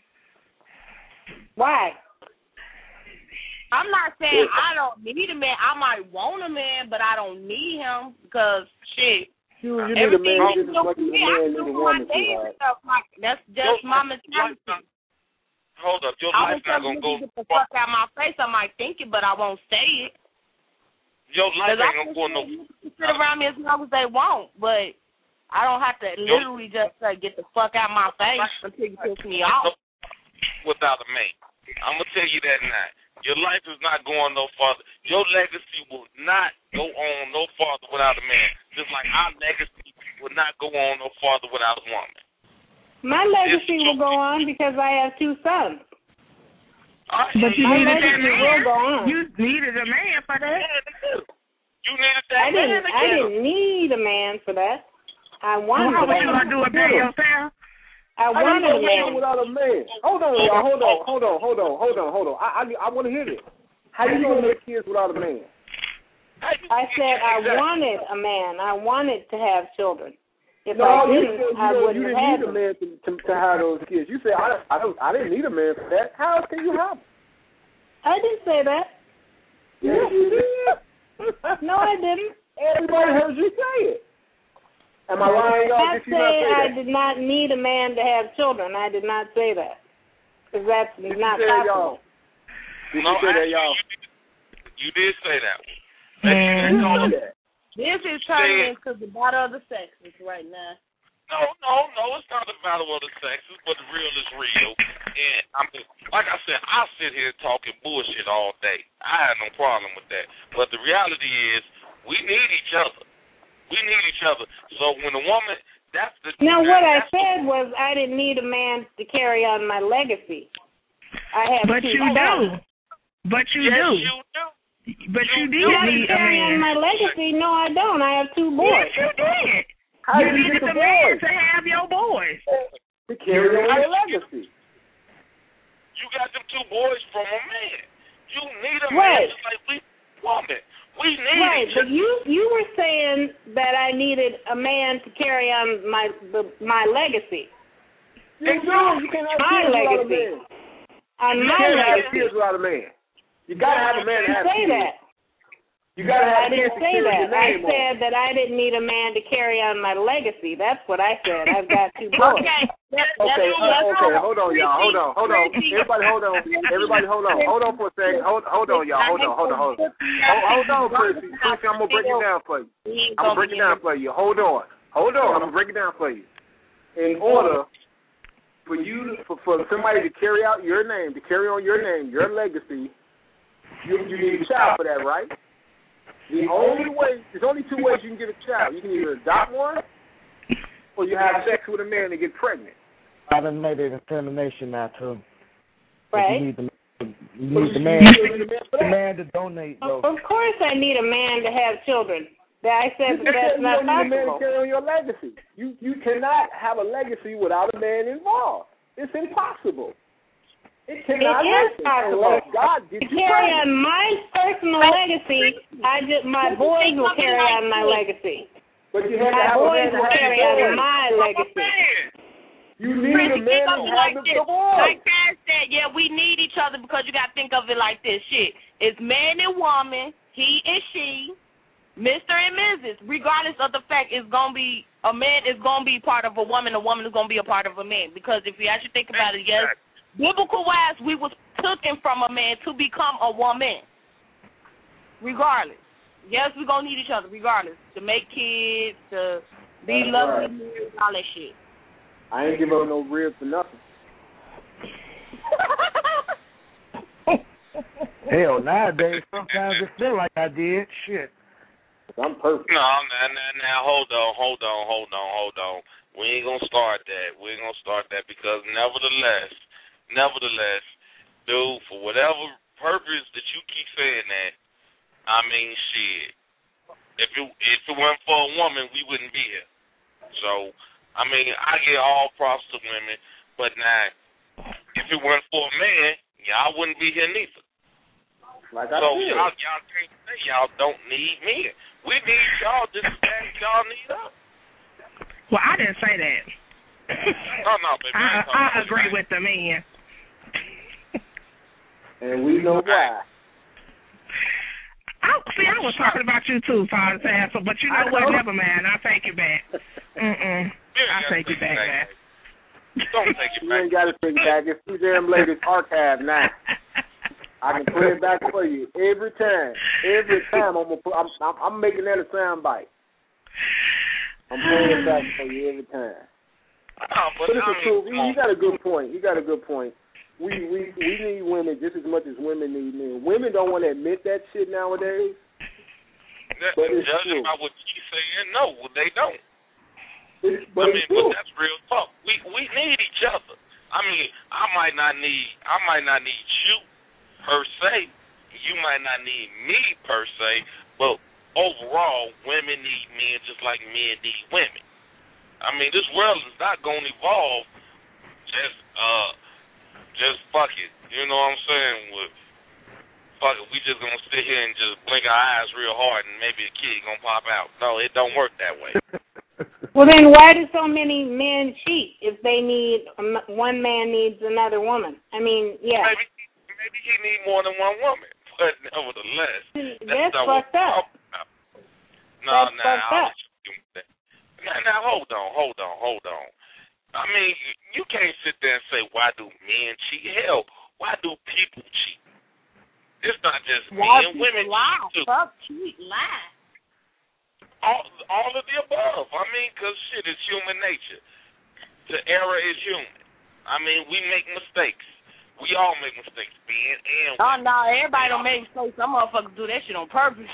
Why? I'm not saying I don't need a man. I might want a man, but I don't need him because shit. You need a man just as much as a man needs a woman, sweetheart. That's just my mentality. Hold up, your life's not gonna go. Get the fuck out my face. I might think it, but I won't say it. Your life ain't gonna go no. Sit around me as long as they won't, but I don't have to literally just say get the fuck out my face until you piss me off. Without a man, I'm gonna tell you that now. Your life is not going no farther. Your legacy will not go on no farther without a man. Just like our legacy will not go on no farther without a woman. My legacy will go on because I have 2 sons. But you needed that man. Will go on. You needed a man for that. You needed that man. I didn't need a man for that. I wanted a man. What you gonna do about yourself? I wanted a man without a man. Hold on, y'all. Hold on. I want to hear this. How you gonna make kids without a man? I said I wanted a man. I wanted to have children. If no, I didn't, I wouldn't you didn't have need a man to have those kids. You said I didn't need a man for that. How else can you have them? I didn't say that. Yes, you did. No, I didn't. Everybody heard you say it. Am I lying, y'all? Did you not say that? I did not need a man to have children. I did not say that. Because that's not possible. Did you say that, y'all? You did say that. This is turning into the battle of the sexes right now. No, it's not the battle of the sexes, but the real is real. And I mean, like I said, I sit here talking bullshit all day. I have no problem with that. But the reality is, we need each other. We need each other. So when a woman, that's the. Now what I said was I didn't need a man to carry on my legacy. I have. But you do. But you do. You do. But you did need a carry man. on my legacy. No, I don't. I have 2 boys. Yes, you did. How you did needed the man boys? to have your boys. To carry on your legacy. You got them 2 boys from a man. You need a right. man just like we woman. We need right, each other. but you were saying that I needed a man to carry on my legacy. You can't have my kids legacy. without a man. On you my can't legacy. have kids without a man. You gotta have a man to have say kids. That. You gotta have I didn't say that. I said on. that I didn't need a man to carry on my legacy. That's what I said. I've got 2 boys. Okay, hold on, y'all. Hold on. Everybody hold on. Hold on for a second. Hold on, y'all. Hold on, Chrissy. Chrissy, I'm gonna break it down for you. Hold on. I'm gonna break it down for you. In order for you, for somebody to carry out your name, to carry on your name, your legacy, you need a child for that, right? There's only 2 ways you can get a child. You can either adopt one, or you have sex with a man and get pregnant. I done made an determination now too. Right. You need the man to donate. Though. Of course, I need a man to have children. I said that's not possible. You need a man to carry on your legacy. You cannot have a legacy without a man involved. It's impossible. It is possible. God to carry on my personal legacy, my boys will carry on my legacy. But you have my to have boys a man will carry on my legacy. You need a man to have the boys. Like Cash said, yeah, we need each other because you got to think of it like this. Shit, it's man and woman, he and she, Mr. and Mrs. Regardless of the fact, it's gonna be a man is gonna be part of a woman is gonna be a part of a man. Because if you actually think about it, yes. Biblical wise, we was taken from a man to become a woman. Regardless. Yes, we're going to need each other, regardless. To make kids, to be lovely, and all that shit. I ain't giving up no ribs for nothing. Hell, nowadays, sometimes it feel like I did. Shit. I'm perfect. No, now, hold on. We ain't going to start that. Because nevertheless, dude, for whatever purpose that you keep saying that, I mean, shit. If it weren't for a woman, we wouldn't be here. So, I mean, I get all props to women, but now, if it weren't for a man, y'all wouldn't be here neither. Like so y'all can't say y'all don't need men. We need y'all just as y'all need us. Well, I didn't say that. No, baby. I agree with the man. And we know why. I was talking about you too, Father Sassel, but you know what? Never mind. I'll take it back. I'll take it back, man. Don't take it back. You ain't got to take it back. It's too damn late. It's archived now. I can put it back for you every time. Every time I'm making that a sound bite. I'm playing it back for you every time. But it's true. You got a good point. We need women just as much as women need men. Women don't want to admit that shit nowadays. But it's judging true. by what you saying, no, they don't. But that's real talk. We need each other. I mean, I might not need you per se. You might not need me per se. But overall, women need men just like men need women. I mean, this world is not gonna evolve just fuck it. You know what I'm saying? Fuck it. We just gonna sit here and just blink our eyes real hard and maybe a kid gonna pop out. No, it don't work that way. Well, then why do so many men cheat if they need one man needs another woman? I mean, yeah. Maybe he need more than one woman, but nevertheless, that's fucked up. No, Now, hold on. I mean, you can't sit there and say, why do men cheat? Hell, why do people cheat? It's not just men, women cheat too. Fuck, cheat, lie. All of the above. I mean, because shit is human nature. The error is human. I mean, we make mistakes. We all make mistakes, men and women. Oh, no, everybody don't make mistakes. Some motherfuckers do that shit on purpose.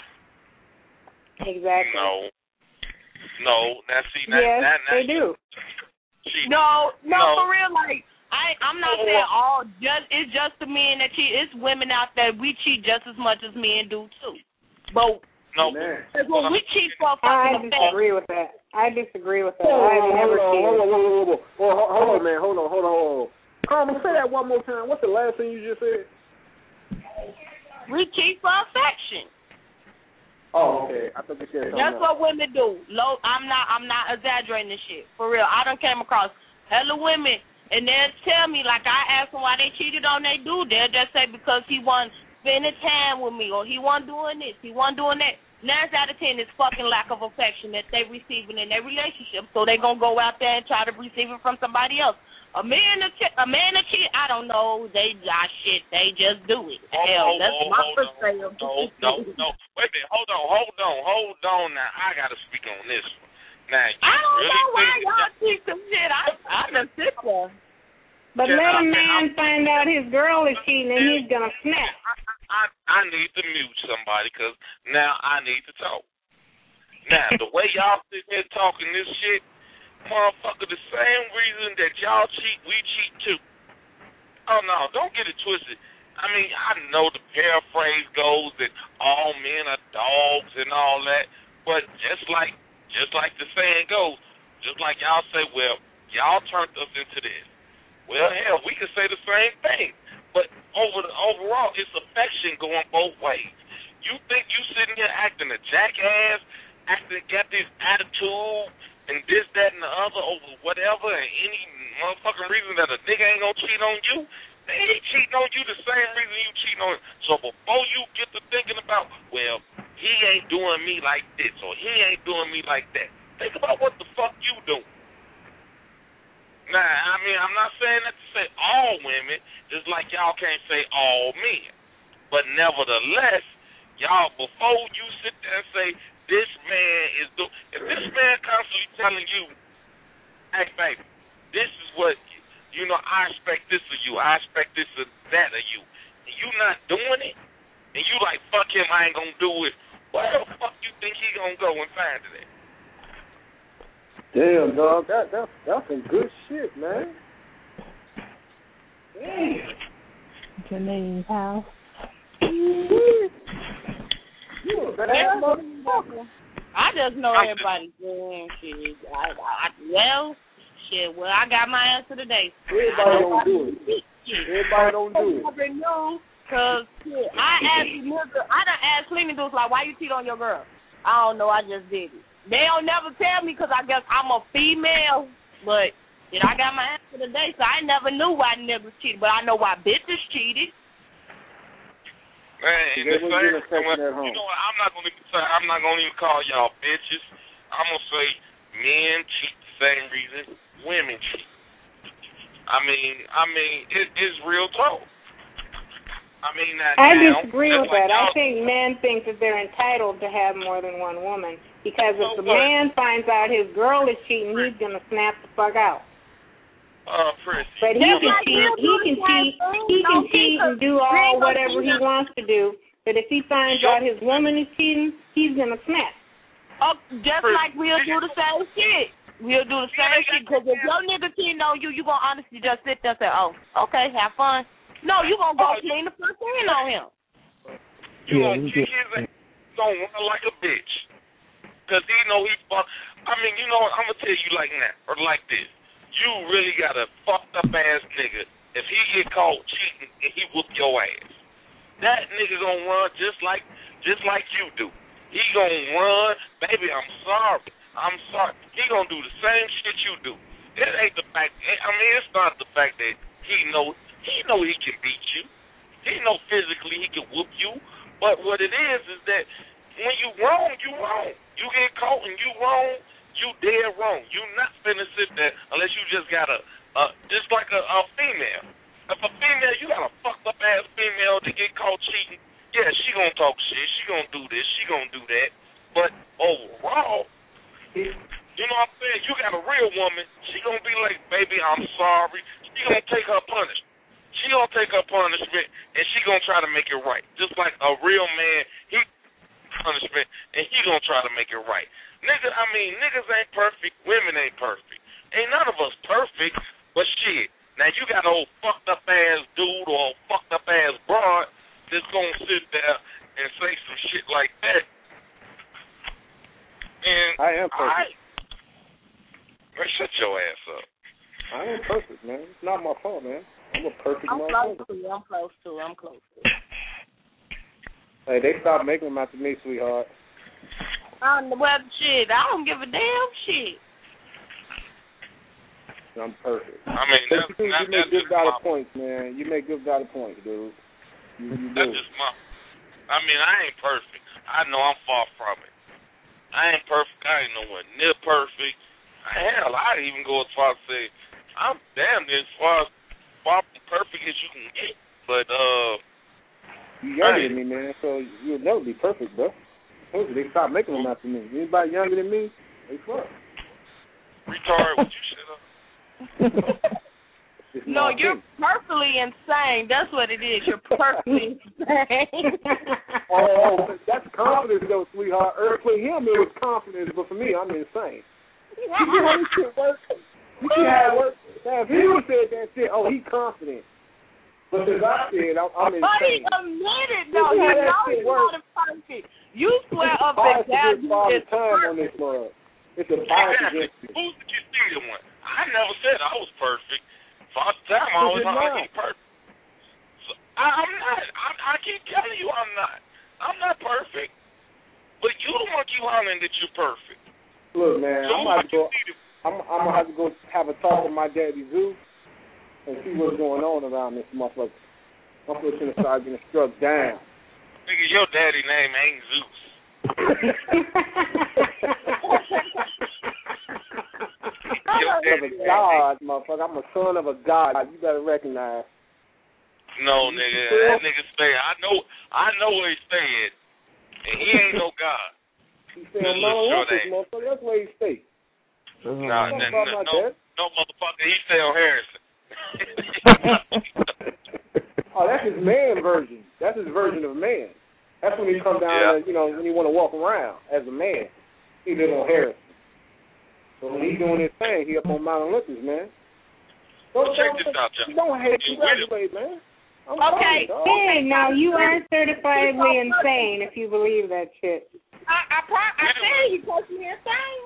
Exactly. No. Now, see, yes, they do. No, for real. Like, I'm not saying it's just the men that cheat. It's women out there. We cheat just as much as men do too. But when we cheat for I disagree with that. I disagree with that. I've never cheated. Hold on, man. Hold on. Carmen, say that one more time. What's the last thing you just said? We cheat for affection. Oh, okay. I thought you said something That's what women do. I'm not exaggerating this shit. For real. I done came across hella women, and they'll tell me, like, I ask them why they cheated on their dude. They'll just say because he wasn't spending time with me, or he wasn't doing this, he wasn't doing that. 9 out of 10 is fucking lack of affection that they receiving in their relationship, so they gonna go out there and try to receive it from somebody else. A man that cheat, I don't know. They just do it. Hell, that's my perspective. No. Wait a minute. Hold on. Now I gotta speak on this one. Now I don't know why y'all cheat some shit. I just sit there. But let a man find out his girl is cheating and he's gonna snap. I need to mute somebody because now I need to talk. Now the way y'all sit there talking this shit. Motherfucker, the same reason that y'all cheat, we cheat too. Oh no, don't get it twisted. I mean, I know the paraphrase goes that all men are dogs and all that, but just like the saying goes, just like y'all say, well, y'all turned us into this. Well, hell, we can say the same thing, but overall, it's affection going both ways. You think you sitting here acting a jackass, got this attitude, and this, that, and the other over whatever, and any motherfucking reason that a nigga ain't gonna cheat on you, they ain't cheating on you the same reason you cheating on him. So before you get to thinking about, well, he ain't doing me like this, or he ain't doing me like that, think about what the fuck you doing. Now, I mean, I'm not saying that to say all women, just like y'all can't say all men. But nevertheless, y'all, before you sit there and say, this man is doing, if this man constantly telling you, hey, baby, this is what, you know, I expect this of you, I expect this of that of you, and you not doing it, and you like, fuck him, I ain't gonna do it, where the fuck you think he gonna go and find it at? Damn, dog, that's some good shit, man. Damn. Janine's house. I just know everybody's doing shit. Well, I got my answer today. Everybody don't do it. Everybody don't do it. I know, cause I done asked plenty dudes like, why you cheat on your girl? I don't know. I just did it. They don't never tell me because I guess I'm a female, but You know, I got my answer today, so I never knew why niggas cheated, but I know why bitches cheated. Man, the same, you know what? I'm not gonna even call y'all bitches. I'm gonna say men cheat the same reason women cheat. I mean, it's real talk. I disagree with that. I think men think that they're entitled to have more than one woman because if the man finds out his girl is cheating, he's gonna snap the fuck out. But he can cheat and do all whatever he wants to do. But if he finds out his woman is cheating, he's gonna snap. Oh, just like we'll do the same shit. We'll do the same shit because if your nigga cheating on you, you gonna honestly just sit there and say, "Oh, okay, have fun." No, you gonna go clean the fuck in on him. You gonna kick his ass, gonna run like a bitch, cause he know he fuck. I mean, you know what? I'm gonna tell you like that or like this. You really got a fucked up ass nigga. If he get caught cheating and he whoop your ass, that nigga gonna run just like you do. He gonna run, baby. I'm sorry. He gonna do the same shit you do. It ain't the fact. I mean, it's not the fact that he know he can beat you. He know physically he can whoop you. But what it is that when you wrong, you wrong. You get caught and you wrong. You dead wrong. You not finna sit there unless you just got just like a female. If a female, you got a fucked up ass female to get caught cheating, yeah, she gonna talk shit. She gonna do this. She gonna do that. But overall, you know what I'm saying? You got a real woman. She gonna be like, baby, I'm sorry. She gonna take her punishment. She gonna take her punishment and she gonna try to make it right. Just like a real man, he punishment and he gonna try to make it right. Niggas ain't perfect. Women ain't perfect. Ain't none of us perfect. But shit, now you got an old fucked up ass dude or old fucked up ass broad that's gonna sit there and say some shit like that. And I am perfect. Shut your ass up. I am perfect, man. It's not my fault, man. I'm a perfect motherfucker. I'm close to. Hey, they stopped making them after me, sweetheart. Well, shit, I don't give a damn shit. I'm perfect. I mean, you make good valid points, man. You make good valid points, dude. You that's just I ain't perfect. I know I'm far from it. I ain't perfect. I ain't nowhere near perfect. Hell, I'd even go as far as say I'm damn near as far from perfect as you can get. But you younger than me, man, so you'll never be perfect, bro. They stopped making them after me. Anybody younger than me, they fuck. Retard, would you shut up? No, you're perfectly insane. That's what it is. You're perfectly insane. That's confidence, though, sweetheart. For him, it was confidence, but for me, I'm insane. You see how this shit works? You see how it works? Now, if he would have said that shit, he's confident. But as I said, I'm insane. But he admitted, though. You know he's not perfect. You swear up and down you is time on this mug. It's a bias against you. Who did you see the one? I never said I was perfect. Father time I always thought I was perfect. So, I'm not. I keep telling you I'm not. I'm not perfect. But you don't want to keep hollering that you're perfect. Look, man, I'm gonna have to go have a talk with my daddy Zeus and see what's going on around this motherfucker. I'm going to start getting struck down. Nigga, your daddy name ain't Zeus. Son of a god, motherfucker. I'm a son of a god. You better recognize. No, nigga. That nigga stay. I know where he stayed. And he ain't no god. He stay on Mount Olympus, motherfucker. That's where he stay. No, motherfucker. He stay on Harrison. That's his man version. That's his version of a man. That's when he come down, when he want to walk around as a man. He live on Harrison. So when he doing his thing, he up on Mount Olympus, man. Check this out, John. Don't hate congratulate, man. Okay, now you are certifiably insane if you believe that shit. I said you supposed to be insane.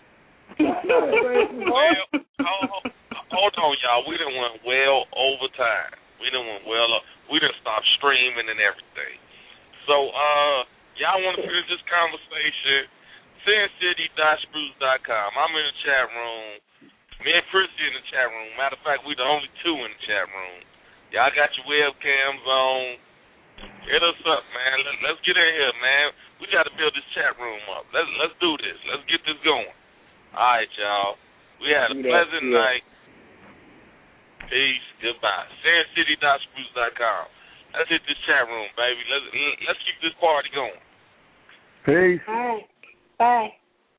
Hold on, y'all. We done went well over time. We done stopped streaming and everything. So, y'all want to finish this conversation? SinCity.spruce.com. I'm in the chat room. Me and Chrissy in the chat room. Matter of fact, we the only two in the chat room. Y'all got your webcams on. Hit us up, man. Let's get in here, man. We got to build this chat room up. Let's do this. Let's get this going. All right, y'all. We had a pleasant night. Peace. Goodbye. SandCity.spruce.com. Let's hit this chat room, baby. Let's keep this party going. Peace. All right. Bye.